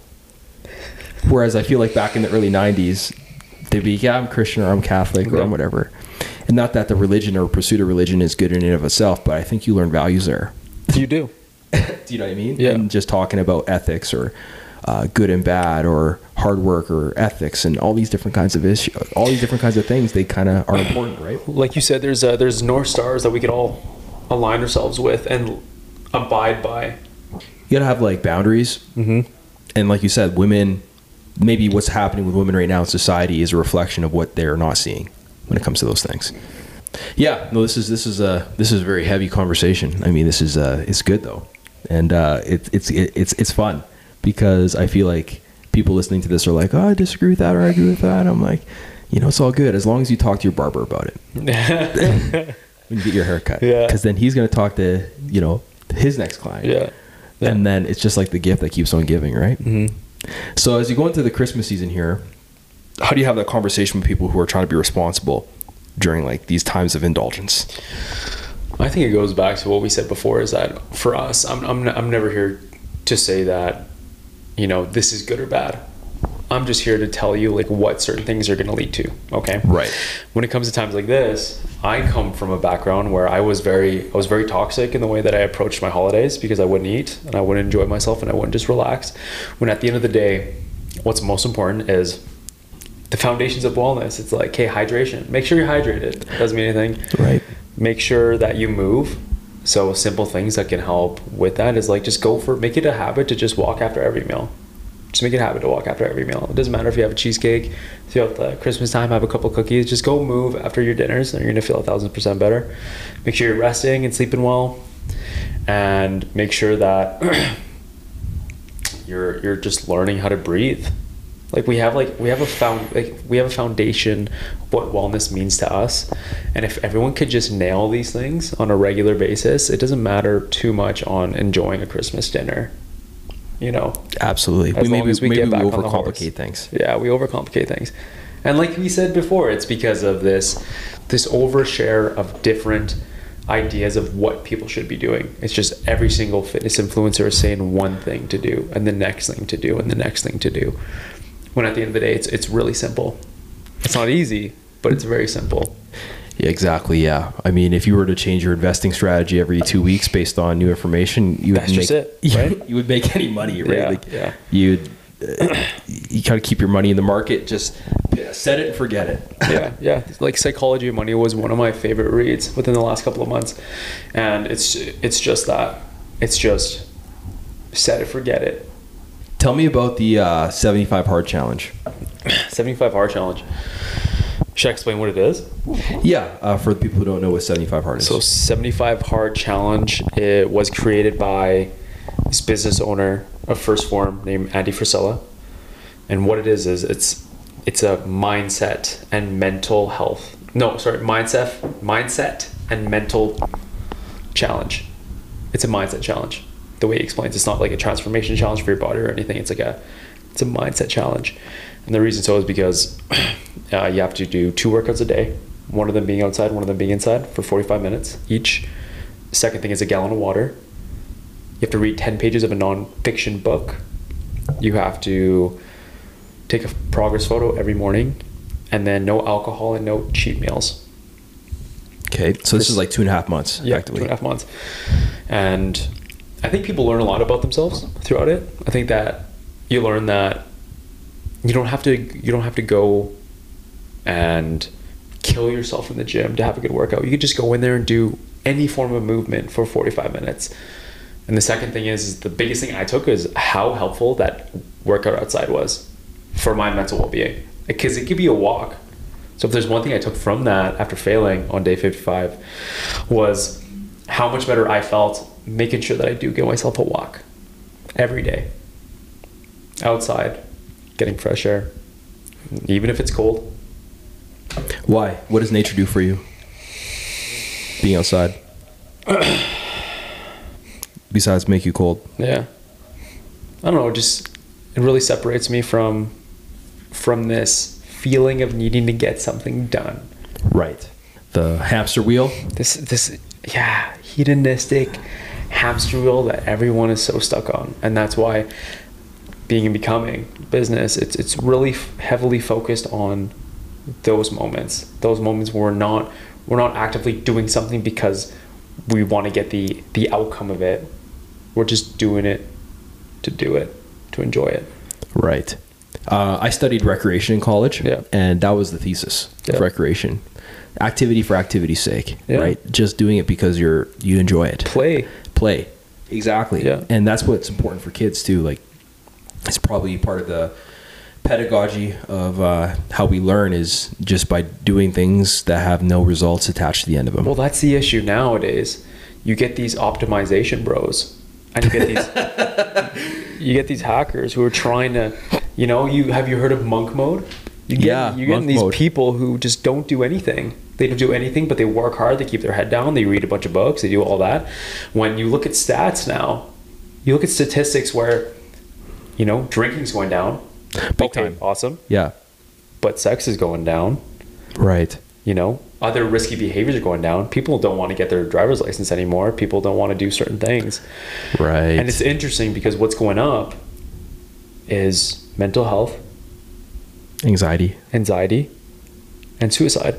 Whereas I feel like back in the early nineties, they'd be, yeah, I'm Christian, or I'm Catholic, or Yeah. I'm whatever. And not that the religion or pursuit of religion is good in and of itself, but I think you learn values there. You do. Do you know what I mean? Yeah. And just talking about ethics, or uh, good and bad, or hard work, or ethics, and all these different kinds of issues, all these different kinds of things, they kind of are important, right? Like you said, there's uh, there's North Stars that we could all align ourselves with and abide by. You gotta have like boundaries. Mm-hmm. And like you said, women, maybe what's happening with women right now in society is a reflection of what they're not seeing when it comes to those things. Yeah, no, this is this is a this is a very heavy conversation. I mean, this is uh, it's good though, and uh, it, it's it, it's it's fun, because I feel like people listening to this are like, oh, I disagree with that, or I agree with that. I'm like, you know, it's all good as long as you talk to your barber about it when you get your haircut. Yeah. Because then he's gonna talk to, you know, his next client. Yeah. Yeah. And then it's just like the gift that keeps on giving, right? Mm-hmm. So as you go into the Christmas season here, how do you have that conversation with people who are trying to be responsible during like these times of indulgence? I think it goes back to what we said before, is that for us, I'm I'm I'm never here to say that, you know, this is good or bad. I'm just here to tell you like what certain things are going to lead to. Okay. Right. When it comes to times like this, I come from a background where I was very, I was very toxic in the way that I approached my holidays, because I wouldn't eat and I wouldn't enjoy myself and I wouldn't just relax. When at the end of the day, what's most important is the foundations of wellness. It's like, okay, hydration. Make sure you're hydrated. Doesn't mean anything. Right. Make sure that you move. So simple things that can help with that is like, just go for, make it a habit to just walk after every meal. Just make it a habit to walk after every meal. It doesn't matter if you have a cheesecake throughout the Christmas time, have a couple cookies, just go move after your dinners and you're gonna feel a thousand percent better. Make sure you're resting and sleeping well, and make sure that you're you're just learning how to breathe. Like we have like we have a found like we have a foundation of what wellness means to us, and if everyone could just nail these things on a regular basis, it doesn't matter too much on enjoying a Christmas dinner. You know, Absolutely. As We long maybe, as we maybe get we back on the horse. overcomplicate things. Yeah, we overcomplicate things. And like we said before, it's because of this this overshare of different ideas of what people should be doing. It's just every single fitness influencer is saying one thing to do and the next thing to do and the next thing to do. When at the end of the day, it's it's really simple. It's not easy, but it's very simple. Yeah, exactly. Yeah. I mean, if you were to change your investing strategy every two weeks based on new information, you would That's make just it, right? you would make any money, right? Yeah, like yeah. You'd uh, you kind of keep your money in the market, just set it and forget it. yeah, yeah. Like Psychology of Money was one of my favorite reads within the last couple of months, and it's it's just that. It's just set it, forget it. Tell me about the uh, seventy-five hard challenge. seventy-five hard challenge. Should I explain what it is? Yeah, uh, for the people who don't know what seventy-five hard is. So seventy-five hard challenge, it was created by this business owner of First Form named Andy Frisella. And what it is is it's it's a mindset and mental health. No, sorry, mindset mindset and mental challenge. It's a mindset challenge. The way he explains, it's not like a transformation challenge for your body or anything. It's like a it's a mindset challenge. And the reason so is because uh, you have to do two workouts a day, one of them being outside, one of them being inside for forty-five minutes each. Second thing is a gallon of water. You have to read ten pages of a non-fiction book. You have to take a progress photo every morning, and then no alcohol and no cheat meals. Okay, so this is like two and a half months, Yeah, effectively. two and a half months. And I think people learn a lot about themselves throughout it. I think that you learn that you don't have to you don't have to go and kill yourself in the gym to have a good workout. You could just go in there and do any form of movement for forty-five minutes. And the second thing is, is the biggest thing I took is how helpful that workout outside was for my mental well-being. Because it could be a walk. So if there's one thing I took from that after failing on day fifty-five was how much better I felt making sure that I do give myself a walk every day outside, getting fresh air, even if it's cold. Why? What does nature do for you? Being outside. Besides make you cold. Yeah. I don't know, just it really separates me from from this feeling of needing to get something done. Right. The hamster wheel. This this yeah, hedonistic hamster wheel that everyone is so stuck on. And that's why being and becoming business, it's it's really f- heavily focused on those moments. Those moments where we're not we're not actively doing something because we want to get the the outcome of it. We're just doing it to do it, to enjoy it. Right. Uh, I studied recreation in college, Yeah. and that was the thesis Yeah. of recreation. Activity for activity's sake, Yeah. right? Just doing it because you're you enjoy it. Play. Play. Exactly. Yeah. And that's what's important for kids too. Like, it's probably part of the pedagogy of uh, how we learn is just by doing things that have no results attached to the end of them. Well, that's the issue nowadays. You get these optimization bros, and you get these you get these hackers who are trying to, you know, you have you heard of monk mode? You get, Yeah, you're getting monk these mode. people who just don't do anything. They don't do anything, but they work hard. They keep their head down. They read a bunch of books. They do all that. When you look at stats now, you look at statistics where, you know, drinking's going down. Big Okay, time. awesome. Yeah. But sex is going down. Right. You know, other risky behaviors are going down. People don't want to get their driver's license anymore. People don't want to do certain things. Right. And it's interesting because what's going up is mental health, Anxiety. anxiety, and suicide.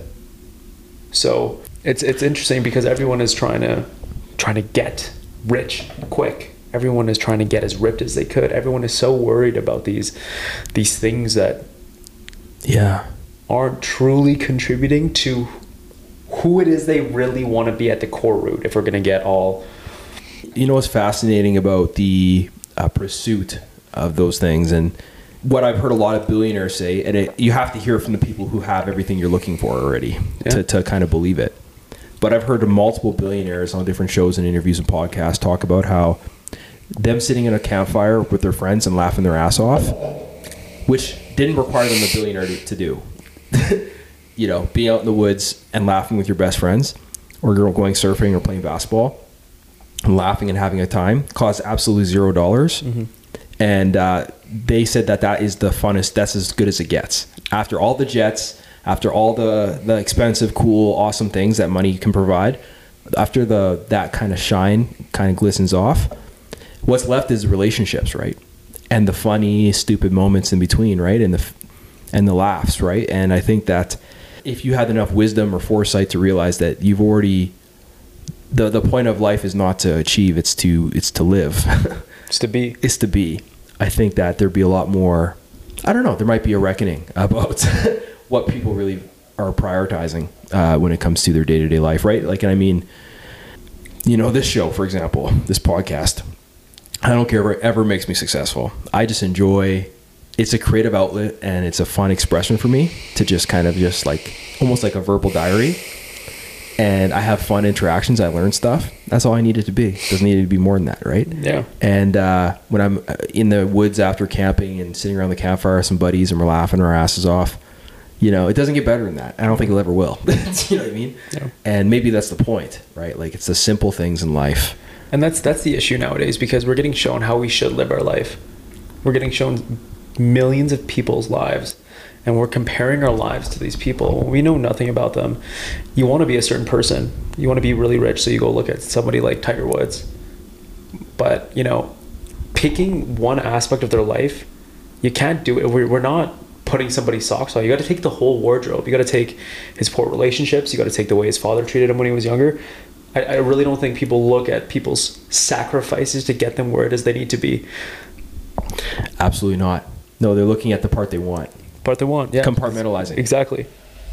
So it's it's interesting because everyone is trying to trying to get rich quick. Everyone is trying to get as ripped as they could. Everyone is so worried about these these things that Yeah. aren't truly contributing to who it is they really want to be at the core root, if we're going to get all You know what's fascinating about the uh, pursuit of those things, and what I've heard a lot of billionaires say, and it, you have to hear it from the people who have everything you're looking for already Yeah. to, to kind of believe it. But I've heard multiple billionaires on different shows and interviews and podcasts talk about how them sitting in a campfire with their friends and laughing their ass off, which didn't require them a billionaire to, to do. You know, being out in the woods and laughing with your best friends, or going surfing or playing basketball and laughing and having a time costs absolutely zero dollars. Mm-hmm. And uh, they said that that is the funnest, that's as good as it gets. After all the jets, after all the, the expensive, cool, awesome things that money can provide, after the that kind of shine kind of glistens off, what's left is relationships, right? And the funny, stupid moments in between, right? And the and the laughs, right? And I think that if you had enough wisdom or foresight to realize that you've already, the the point of life is not to achieve, it's to it's to live. It's to be. It's to be. I think that there'd be a lot more, I don't know, there might be a reckoning about what people really are prioritizing uh, when it comes to their day-to-day life, right? Like, and I mean, you know, this show, for example, this podcast, I don't care if it ever makes me successful. I just enjoy, it's a creative outlet and it's a fun expression for me to just kind of just like, almost like a verbal diary. And I have fun interactions. I learn stuff. That's all I need it to be. It doesn't need to be more than that, right? Yeah. And uh, when I'm in the woods after camping and sitting around the campfire with some buddies and we're laughing our asses off, you know, it doesn't get better than that. I don't think it ever will. You know what I mean? Yeah. And maybe that's the point, right? Like, it's the simple things in life. And that's that's the issue nowadays, because we're getting shown how we should live our life. We're getting shown millions of people's lives, and we're comparing our lives to these people. We know nothing about them. You want to be a certain person. You want to be really rich, so you go look at somebody like Tiger Woods. But, you know, picking one aspect of their life, you can't do it. We're, we're not putting somebody's socks on. You got to take the whole wardrobe. You got to take his poor relationships. You got to take the way his father treated him when he was younger. I, I really don't think people look at people's sacrifices to get them where it is they need to be. Absolutely not. No, they're looking at the part they want. Part they want, yeah. Compartmentalizing. Exactly.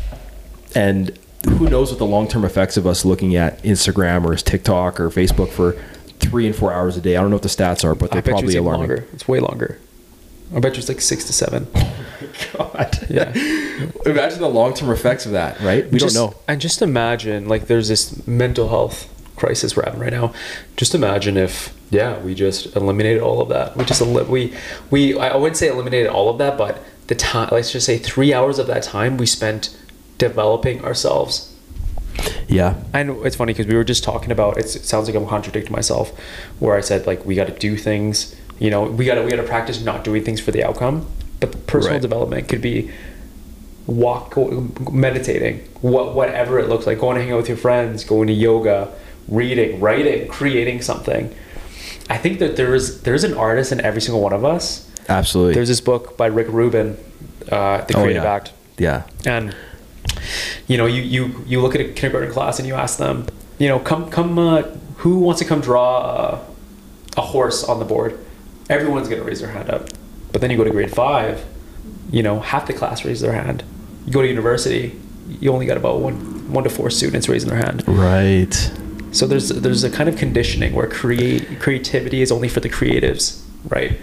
And who knows what the long-term effects of us looking at Instagram or TikTok or Facebook for three and four hours a day. I don't know what the stats are, but they're probably alarming. Longer. It's way longer. I bet you it's like six to seven. God. Yeah. Imagine the long-term effects of that, right? We just, don't know. And just imagine, like, there's this mental health crisis we're having right now. Just imagine if, yeah, we just eliminated all of that. We just, we, we, I wouldn't say eliminated all of that, but the time, let's just say three hours of that time we spent developing ourselves. Yeah. And it's funny because we were just talking about, it's, it sounds like I'm contradicting myself, where I said, like, we got to do things, you know, we got to, we got to practice not doing things for the outcome. But personal right. development could be walk, meditating, what, whatever it looks like, going to hang out with your friends, going to yoga, reading, writing, creating something. I think that there is, there's an artist in every single one of us. Absolutely. There's this book by Rick Rubin, uh, The Creative oh, yeah. Act. Yeah. And, you know, you, you, you look at a kindergarten class and you ask them, you know, come, come, uh, who wants to come draw a, a horse on the board? Everyone's going to raise their hand up. But then you go to grade five, you know, half the class raise their hand. You go to university, you only got about one, one to four students raising their hand. Right. So there's there's a kind of conditioning where create creativity is only for the creatives, right?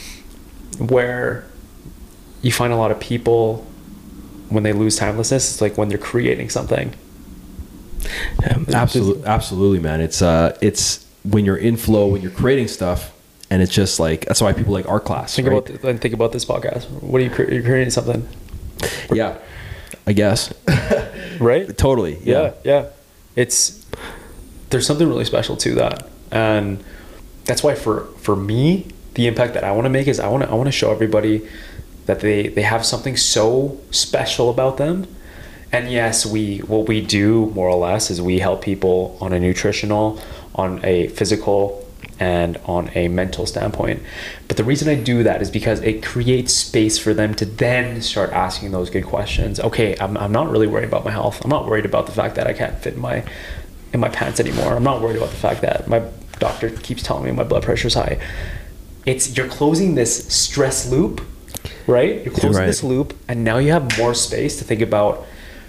Where you find a lot of people when they lose timelessness, it's like when they're creating something. Yeah, absolutely, absolutely, man. It's uh, it's when you're in flow, when you're creating stuff. And it's just like, that's why people like art class. Think right? about th- and think about this podcast. What are you cre- you're creating something? Yeah, I guess. Right? Totally. Yeah. yeah, yeah. It's there's something really special to that, and that's why for for me, the impact that I want to make is I want to I want to show everybody that they they have something so special about them. And yes, we what we do more or less is we help people on a nutritional, on a physical, and on a mental standpoint. But the reason I do that is because it creates space for them to then start asking those good questions. Okay, I'm, I'm not really worried about my health. I'm not worried about the fact that I can't fit in my in my pants anymore. I'm not worried about the fact that my doctor keeps telling me my blood pressure's high. It's you're closing this stress loop, right? You're closing right. this loop, and now you have more space to think about,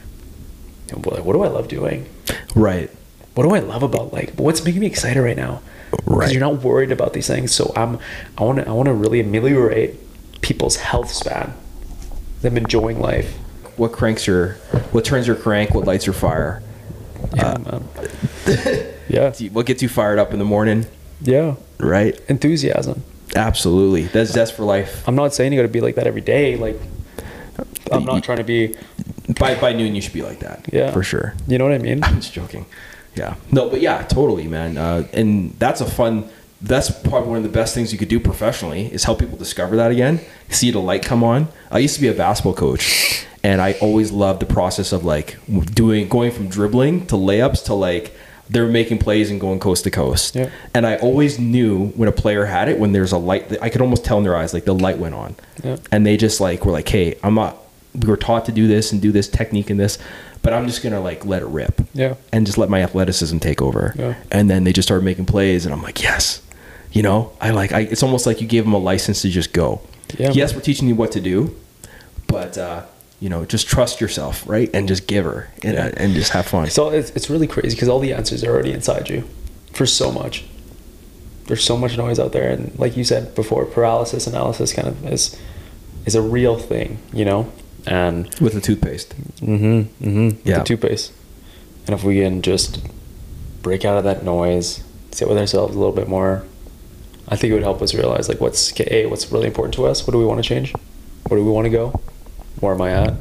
what do I love doing? Right. What do I love about, like, what's making me excited right now? Right. Because you're not worried about these things. So I'm, I want to, I want to really ameliorate people's health span, them enjoying life. What cranks your, what turns your crank? What lights your fire? Yeah, uh, man. Yeah. What gets you fired up in the morning? Yeah. Right. Enthusiasm. Absolutely. That's zest for life. I'm not saying you got to be like that every day. Like, I'm not trying to be. By by noon, you should be like that. Yeah, for sure. You know what I mean? I'm just joking. Yeah. No, but yeah, totally, man. Uh, and that's a fun. That's probably one of the best things you could do professionally is help people discover that again. See the light come on. I used to be a basketball coach, and I always loved the process of like doing going from dribbling to layups to like they're making plays and going coast to coast. Yeah. And I always knew when a player had it, when there's a light, I could almost tell in their eyes, like the light went on. Yeah. And they just like were like, hey, I'm not, we were taught to do this and do this technique and this, but I'm just going to like let it rip. Yeah. And just let my athleticism take over. Yeah. And then they just started making plays and I'm like, yes, you know, I like, I, it's almost like you gave them a license to just go. Yeah, yes, man. we're teaching you what to do, but, uh, you know, just trust yourself, right? And just give her and, Yeah. uh, and just have fun. So it's, it's really crazy because all the answers are already inside you for so much. There's so much noise out there. And like you said before, paralysis analysis kind of is is a real thing, you know? And With the toothpaste. mm-hmm, mm-hmm, Yeah. the toothpaste. And if we can just break out of that noise, sit with ourselves a little bit more, I think it would help us realize like what's A, what's really important to us. What do we want to change? Where do we want to go? Where am I at?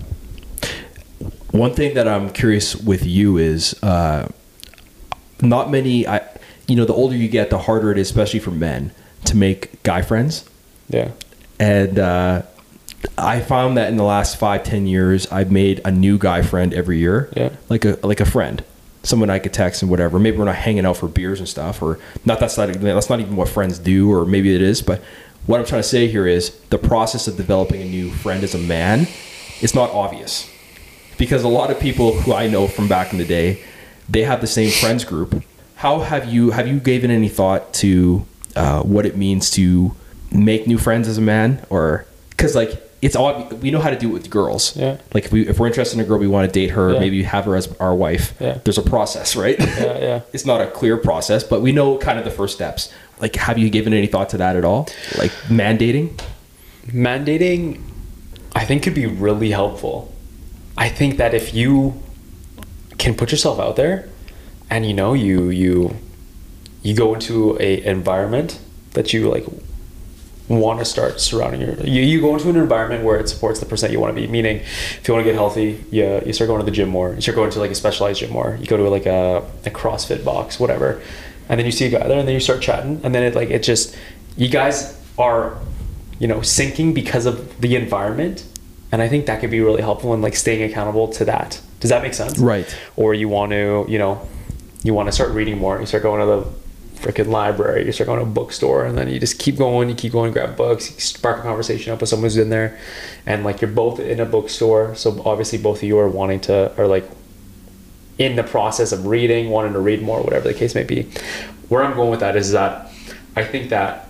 One thing that I'm curious with you is uh, not many, I, you know, the older you get, the harder it is, especially for men, to make guy friends. Yeah. And uh, I found that in the last five, ten years, I've made a new guy friend every year. Yeah. Like a like a friend, someone I could text and whatever. Maybe we're not hanging out for beers and stuff, or not. That's not that's not even what friends do, or maybe it is. But what I'm trying to say here is the process of developing a new friend as a man is not obvious, because a lot of people who I know from back in the day, they have the same friends group. How have you have you given any thought to uh, what it means to make new friends as a man? Or because like it's all we know how to do it with girls. Yeah. Like if we if we're interested in a girl, we want to date her, Yeah. maybe have her as our wife. Yeah. There's a process, right? Yeah, yeah. It's not a clear process, but we know kind of the first steps. Like, have you given any thought to that at all? Like mandating? Mandating, I think, could be really helpful. I think that if you can put yourself out there and you know you you you go into a environment that you like want to start surrounding your you, you go into an environment where it supports the person that you want to be, meaning if you want to get healthy, you, you start going to the gym more, you start going to like a specialized gym more, you go to like a, a CrossFit box, whatever, and then you see a guy there and then you start chatting, and then it like it just you guys are, you know, syncing because of the environment. And I think that could be really helpful in like staying accountable to that. Does that make sense? Right. Or you want to, you know, you want to start reading more. You start going to the freaking library. You start going to a bookstore, and then you just keep going. You keep going, grab books, you spark a conversation up with someone who's in there, and like you're both in a bookstore. So obviously both of you are wanting to, are like in the process of reading, wanting to read more, whatever the case may be. Where I'm going with that is that I think that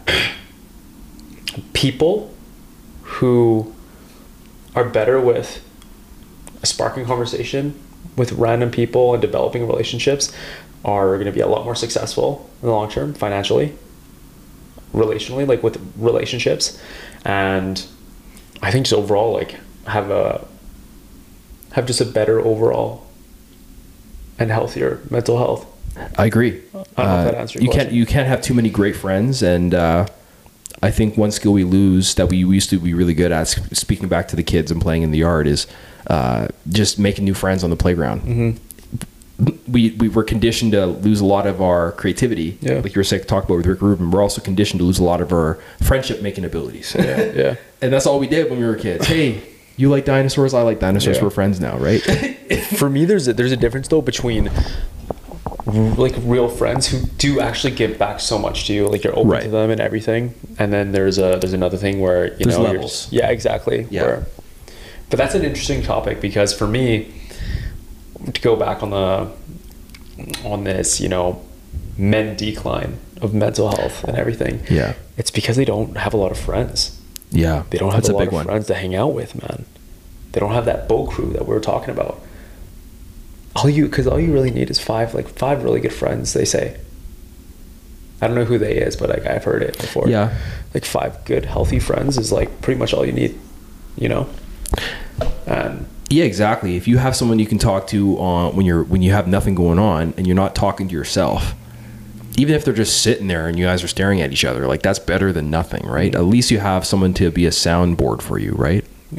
people who are better with a sparking conversation with random people and developing relationships are going to be a lot more successful in the long term, financially, relationally, like with relationships. And I think just overall, like have a have just a better overall and healthier mental health. I agree. I don't know if that answered your you can't question. you can't have too many great friends, and uh, I think one skill we lose that we used to be really good at, speaking back to the kids and playing in the yard, is uh, just making new friends on the playground. Mm-hmm. We we were conditioned to lose a lot of our creativity, Yeah. like you were saying, talk about with Rick Rubin. We're also conditioned to lose a lot of our friendship making abilities. Yeah, yeah. And that's all we did when we were kids. Hey, you like dinosaurs? I like dinosaurs. Yeah. We're friends now, right? For me, there's a, there's a difference though between like real friends who do actually give back so much to you, like you're open Right. to them and everything, and then there's a there's another thing where you There's know you're levels. just, yeah, exactly. Yeah. Where, but that's an interesting topic, because for me, to go back on the on this, you know, men decline of mental health and everything. Yeah. It's because they don't have a lot of friends. Yeah, They don't have that's a a lot big of one. friends to hang out with, man. They don't have that boat crew that we were talking about. All you, because all you really need is five, like five really good friends, they say. I don't know who they is, but like I've heard it before. Yeah. Like five good, healthy friends is like pretty much all you need, you know? And Yeah, exactly. If you have someone you can talk to on when you're when you have nothing going on and you're not talking to yourself, even if they're just sitting there and you guys are staring at each other, like that's better than nothing, right? At least you have someone to be a soundboard for you, right? yeah.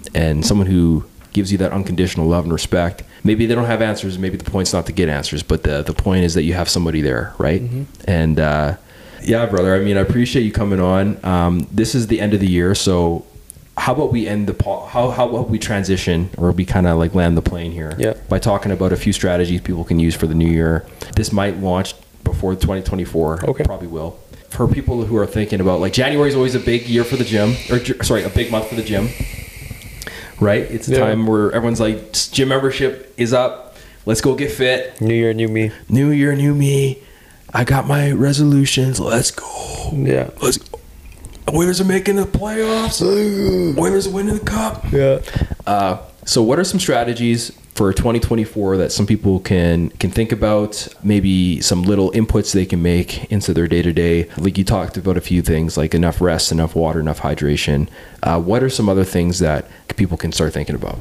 and someone who gives you that unconditional love and respect. Maybe they don't have answers. Maybe the point's not to get answers, but the the point is that you have somebody there, right? Mm-hmm. And uh, yeah, brother. I mean, I appreciate you coming on. Um, this is the end of the year, so how about we end the po- how how about we transition, or we kind of like land the plane here, yeah, by talking about a few strategies people can use for the new year. This might launch before twenty twenty-four. Okay, probably will. For people who are thinking about, like, January is always a big year for the gym, or sorry, a big month for the gym. Right? It's a yeah. time where everyone's like, gym membership is up. Let's go get fit. New year, new me. New year, new me. I got my resolutions. Let's go. Yeah. Let's go. Oilers are making the playoffs. Oilers are winning the cup. Yeah. Uh, so what are some strategies for twenty twenty-four that some people can can think about? Maybe some little inputs they can make into their day-to-day. Like you talked about a few things, like enough rest, enough water, enough hydration. Uh, what are some other things that people can start thinking about?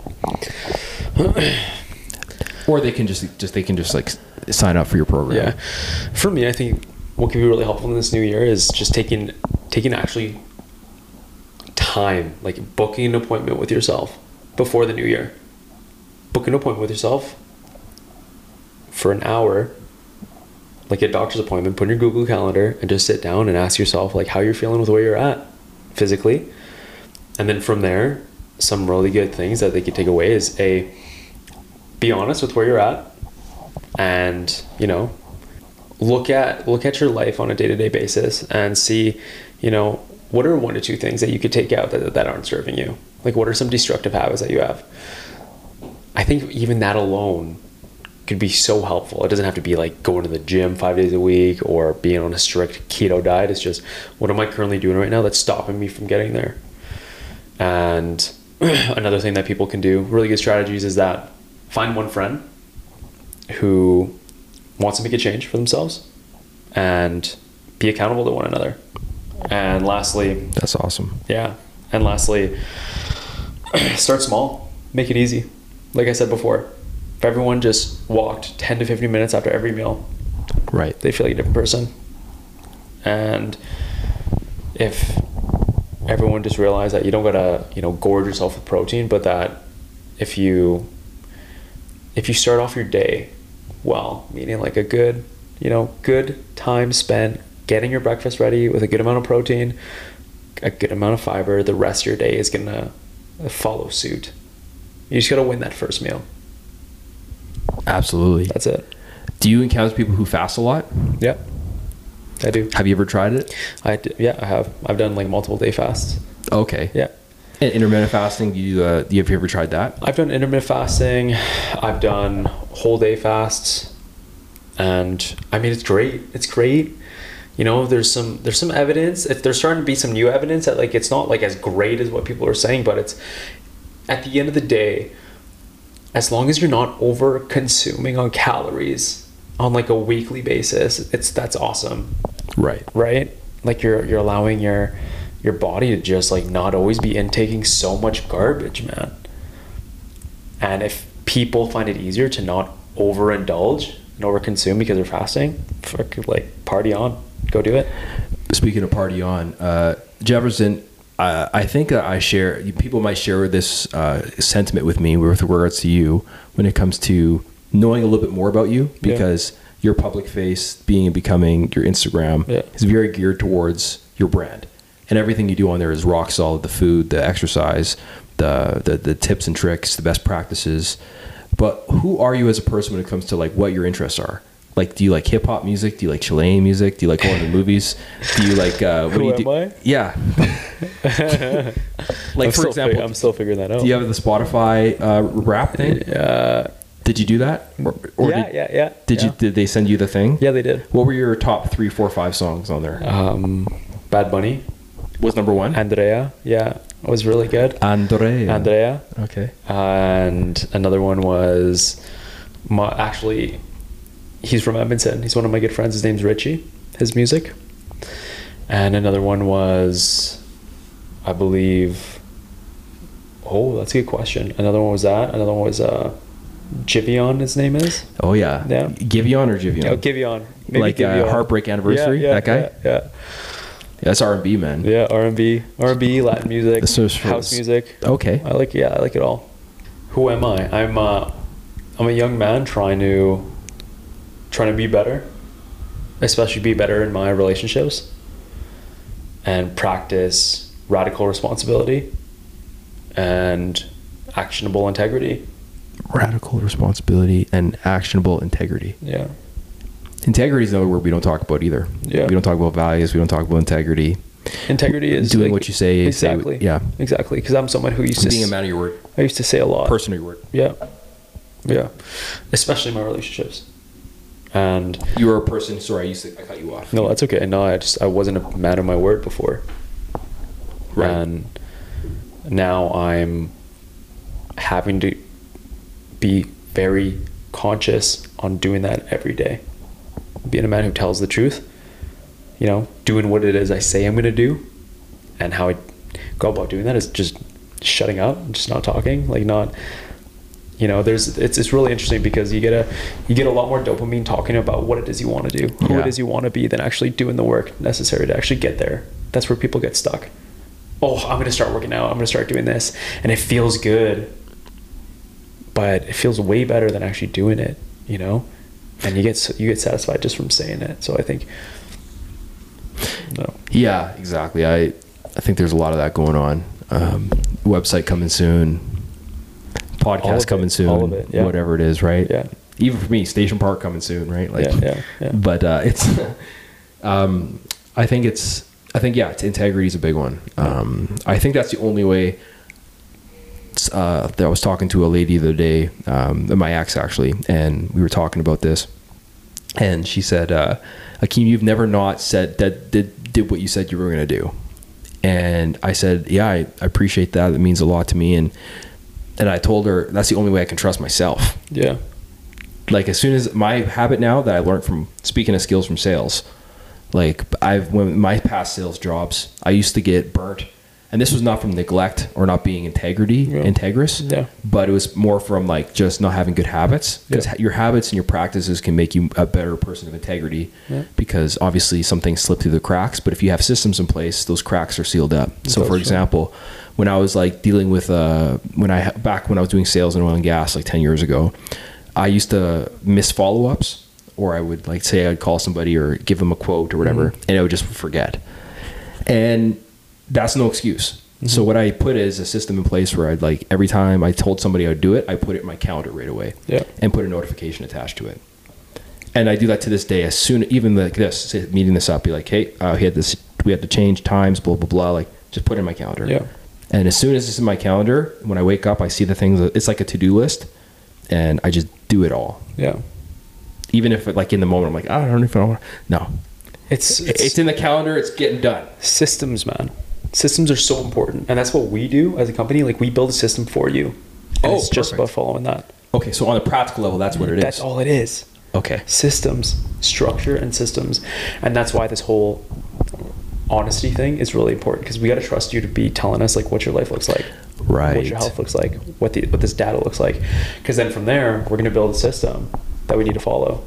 Or they can just just they can just like sign up for your program. Yeah. For me, I think what can be really helpful in this new year is just taking taking actually time, like booking an appointment with yourself before the new year. Book an appointment with yourself for an hour, like a doctor's appointment. Put in your Google Calendar and just sit down and ask yourself like how you're feeling with where you're at physically. And then from there, some really good things that they could take away is a be honest with where you're at, and you know, look at look at your life on a day-to-day basis and see, you know, what are one or two things that you could take out that that aren't serving you. Like, what are some destructive habits that you have? I think even that alone could be so helpful. It doesn't have to be like going to the gym five days a week or being on a strict keto diet. It's just, what am I currently doing right now that's stopping me from getting there? And another thing that people can do, really good strategies, is that find one friend who wants to make a change for themselves and be accountable to one another. And lastly, that's awesome. Yeah. And lastly, start small, make it easy. Like I said before, if everyone just walked ten to fifteen minutes after every meal, right, they feel like a different person. And if everyone just realized that you don't gotta, you know, gorge yourself with protein, but that if you if you start off your day well, meaning like a good, you know, good time spent getting your breakfast ready with a good amount of protein, a good amount of fiber, the rest of your day is gonna follow suit. You just gotta win that first meal. Absolutely. That's it. Do you encounter people who fast a lot? Yeah, I do. Have you ever tried it? I do, yeah, I have. I've done like multiple day fasts. Okay. Yeah. And intermittent fasting, do you, uh, do you have you ever tried that? I've done intermittent fasting. I've done whole day fasts, and I mean, it's great. It's great. You know, there's some there's some evidence. If there's starting to be some new evidence that like it's not like as great as what people are saying, but it's at the end of the day, as long as you're not over consuming on calories on like a weekly basis, it's that's awesome. Right. Right? Like you're you're allowing your your body to just like not always be intaking so much garbage, man. And if people find it easier to not overindulge and overconsume because they're fasting, fuck, like party on, go do it. Speaking of party on, uh, Jefferson, uh, I think that I share, people might share this uh, sentiment with me with regards to you when it comes to knowing a little bit more about you, because yeah. your public face, being and becoming your Instagram yeah. is very geared towards your brand. And everything you do on there is rock solid. The food, the exercise, the, the the tips and tricks, the best practices. But who are you as a person when it comes to like what your interests are? Like, do you like hip hop music? Do you like Chilean music? Do you like going to movies? Do you like uh, what who do you am do? I? Yeah. Like I'm for example, fig- I'm still figuring that out. Do you have the Spotify uh, rap thing? Uh, did you do that? Or, or yeah, did, yeah, yeah. Did yeah. you? Did they send you the thing? Yeah, they did. What were your top three, four, five songs on there? Um, Bad Bunny was number one. Andrea, yeah, it was really good. Andrea. Andrea. Okay. And another one was, my, actually, he's from Edmonton. He's one of my good friends. His name's Richie. His music. And another one was, I believe. Oh, that's a good question. Another one was that. Another one was uh, Giveon. His name is. Oh yeah. Yeah. Giveon or Giveon? Oh, Giveon. Maybe like Giveon. Uh, Heartbreak Anniversary. Yeah, yeah, that guy. Yeah. yeah. That's R and B, man. Yeah, R and B, R and B, Latin music, This is- house music. Okay. I like, yeah, I like it all. Who am I? I'm, uh, I'm a young man trying to, trying to be better, especially be better in my relationships, and practice radical responsibility and actionable integrity. Radical responsibility and actionable integrity. Yeah. Integrity is another word we don't talk about either. Yeah. We don't talk about values. We don't talk about integrity. Integrity is Doing like- what you say. Exactly. Say, yeah. Exactly. Because I'm someone who used to Being a s- man of your word. I used to say a lot. Person of your word. Yeah. Yeah. Especially my relationships. And You were a person. Sorry, I used to. I cut you off. no, that's okay. No, I just I wasn't a man of my word before. Right. And now I'm having to be very conscious on doing that every day. Being a man who tells the truth, you know, doing what it is I say I'm going to do, and how I go about doing that is just shutting up, just not talking, like not, you know, there's, it's, it's really interesting because you get a, you get a lot more dopamine talking about what it is you want to do, who Yeah. it is you want to be, than actually doing the work necessary to actually get there. That's where people get stuck. Oh, I'm going to start working out. I'm going to start doing this. And it feels good, but it feels way better than actually doing it, you know? And you get, you get satisfied just from saying it. So I think, no. Yeah, exactly. I, I think there's a lot of that going on. Um, website coming soon. All of Podcast it, coming soon. all of it, yeah. Whatever it is, right? Yeah. Even for me, Station Park coming soon, right? Like, Yeah, yeah, yeah. But uh, it's, um, I think it's, I think yeah, integrity is a big one. Um, I think that's the only way. Uh, that I was talking to a lady the other day, um, my ex actually, and we were talking about this, and she said, uh, "Akeem, you've never not said that did did what you said you were going to do," and I said, "Yeah, I, I appreciate that. It means a lot to me," and and I told her that's the only way I can trust myself. Yeah. Like as soon as my habit now that I learned from speaking of skills from sales, like I've when my past sales jobs, I used to get burnt. And this was not from neglect or not being integrity, Yeah. integrous, Yeah. but it was more from like just not having good habits. Because Yeah. your habits and your practices can make you a better person of integrity. Yeah. Because obviously some things slip through the cracks, but if you have systems in place, those cracks are sealed up. So That's for true. example, when I was like dealing with uh, when I back when I was doing sales in oil and gas like ten years ago, I used to miss follow ups, or I would like say I'd call somebody or give them a quote or whatever, Mm-hmm. and I would just forget. And that's no excuse. Mm-hmm. So what I put is a system in place where I'd like every time I told somebody I'd do it, I put it in my calendar right away. Yeah. And put a notification attached to it. And I do that to this day. As soon, even like this, say, meeting this up, be like, hey, uh, we had this, we had to change times, blah blah blah. Like, just put it in my calendar. Yeah. And as soon as it's in my calendar, when I wake up, I see the things. It's like a to-do list, and I just do it all. Yeah. Even if, like in the moment, I'm like, I don't know if I want. No, It's, it's, it's in the calendar. It's getting done. systems, man. Systems are so important. And that's what we do as a company. Like we build a system for you. And Oh, it's just perfect. about following that. Okay, so on a practical level, that's what it is. That's all it is. Okay. Systems, structure and systems. And that's why this whole honesty thing is really important, because we got to trust you to be telling us like what your life looks like. Right. What your health looks like, what the what this data looks like. Because then from there, we're going to build a system that we need to follow.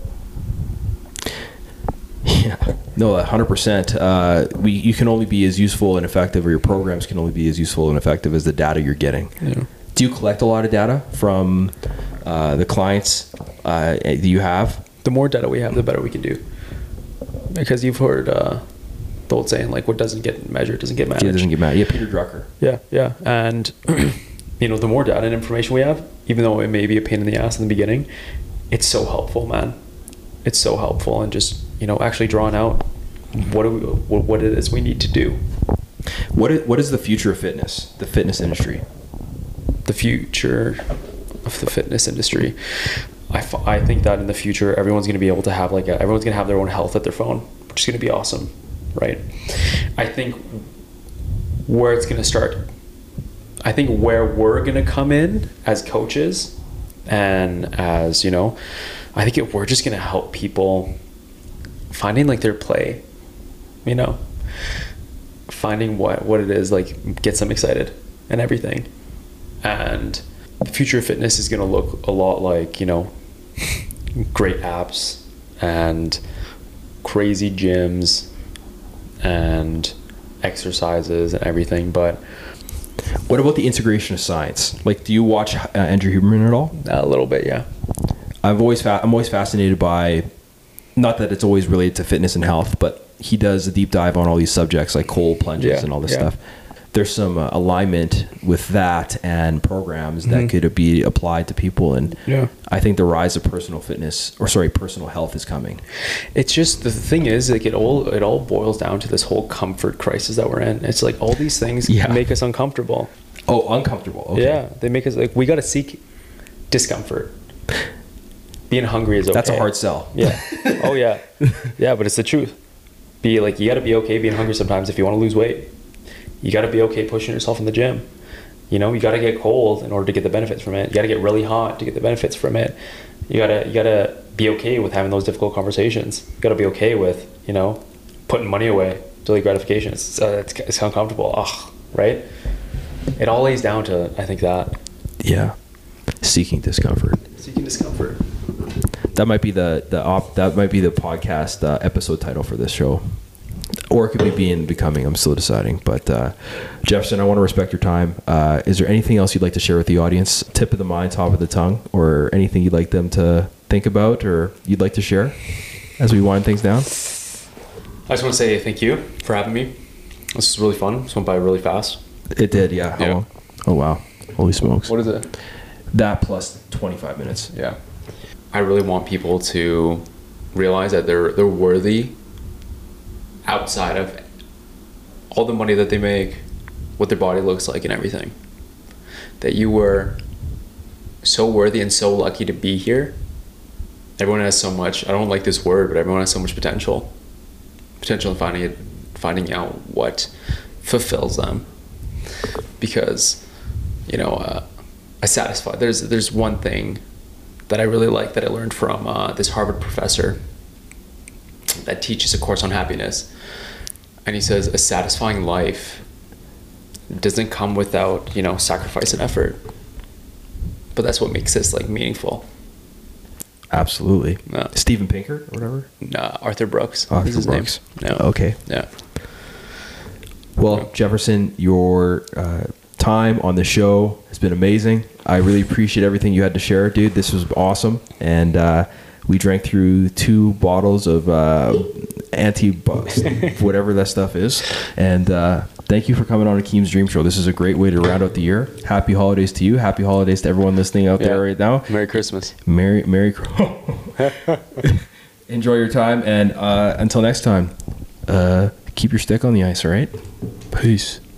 Yeah. No, one hundred percent. Uh, we, you can only be as useful and effective, or your programs can only be as useful and effective as the data you're getting. Yeah. Do you collect a lot of data from uh, the clients uh, that you have? The more data we have, the better we can do. Because you've heard uh, the old saying, like, what doesn't get measured doesn't get managed. It doesn't get mad. Yeah, Peter Drucker. Yeah, yeah. And, you know, the more data and information we have, even though it may be a pain in the ass in the beginning, it's so helpful, man. It's so helpful. And just, you know, actually drawing out what, do we, what, what it is we need to do. What is, what is the future of fitness, the fitness industry? The future of the fitness industry. I, f- I think that in the future, everyone's going to be able to have like a, everyone's going to have their own health at their phone, which is going to be awesome, right? I think where it's going to start, I think where we're going to come in as coaches and as, you know, I think it, we're just going to help people finding like their play, you know, finding what, what it is, like gets them excited and everything. And the future of fitness is going to look a lot like, you know, great apps and crazy gyms and exercises and everything. But What about the integration of science? Like, do you watch uh, Andrew Huberman at all? a little bit, yeah. I've always fa- I'm always fascinated by, not that it's always related to fitness and health, but he does a deep dive on all these subjects like cold plunges Yeah, and all this yeah. stuff. There's some uh, alignment with that and programs that could be applied to people, and Yeah. I think the rise of personal fitness, or sorry, personal health is coming. It's just, the thing is, like, it all it all boils down to this whole comfort crisis that we're in. It's like all these things Yeah. make us uncomfortable. Oh, uncomfortable. Okay. Yeah, they make us like, we got to seek discomfort. Being hungry is okay. That's a hard sell. Yeah. Oh yeah. Yeah, but it's the truth. Be like, you got to be okay being hungry sometimes if you want to lose weight. You got to be okay pushing yourself in the gym. You know, you got to get cold in order to get the benefits from it. You got to get really hot to get the benefits from it. You got to you got to be okay with having those difficult conversations. You got to be okay with, you know, putting money away, delayed gratification. It's, uh, it's, it's uncomfortable. Ugh, right? It all lays down to, I think, that. Yeah. Seeking discomfort. Seeking discomfort. That might be the the op, that might be the podcast uh, episode title for this show, or it could be being becoming. I'm still deciding. But uh, Jefferson, I want to respect your time. Uh, is there anything else you'd like to share with the audience? Tip of the mind, top of the tongue, or anything you'd like them to think about, or you'd like to share as we wind things down? I just want to say thank you for having me. This was really fun. This went by really fast. It did, yeah. How Yeah. long? Oh wow, holy smokes! What is it? That plus twenty-five minutes. Yeah. I really want people to realize that they're they're worthy outside of all the money that they make, what their body looks like and everything. That you were so worthy and so lucky to be here. Everyone has so much, I don't like this word, but everyone has so much potential. Potential in finding it, finding out what fulfills them. Because, you know, uh, I satisfy, there's there's one thing that I really like that I learned from uh, this Harvard professor that teaches a course on happiness. And he says, a satisfying life doesn't come without, you know, sacrifice and effort. But that's what makes this like meaningful. Absolutely. Yeah. Steven Pinker or whatever. Uh, Arthur Brooks. Arthur is his Brooks. Name. Yeah. Okay. Yeah. Well, Jefferson, your uh, time on the show has been amazing. I really appreciate everything you had to share, dude. This was awesome. And uh, we drank through two bottles of uh, anti whatever that stuff is. And uh, thank you for coming on Akeem's Dream Show. This is a great way to round out the year. Happy holidays to you. Happy holidays to everyone listening out Yeah. there right now. Merry Christmas. Merry, Merry Enjoy your time. And uh, until next time, uh, keep your stick on the ice, all right? Peace.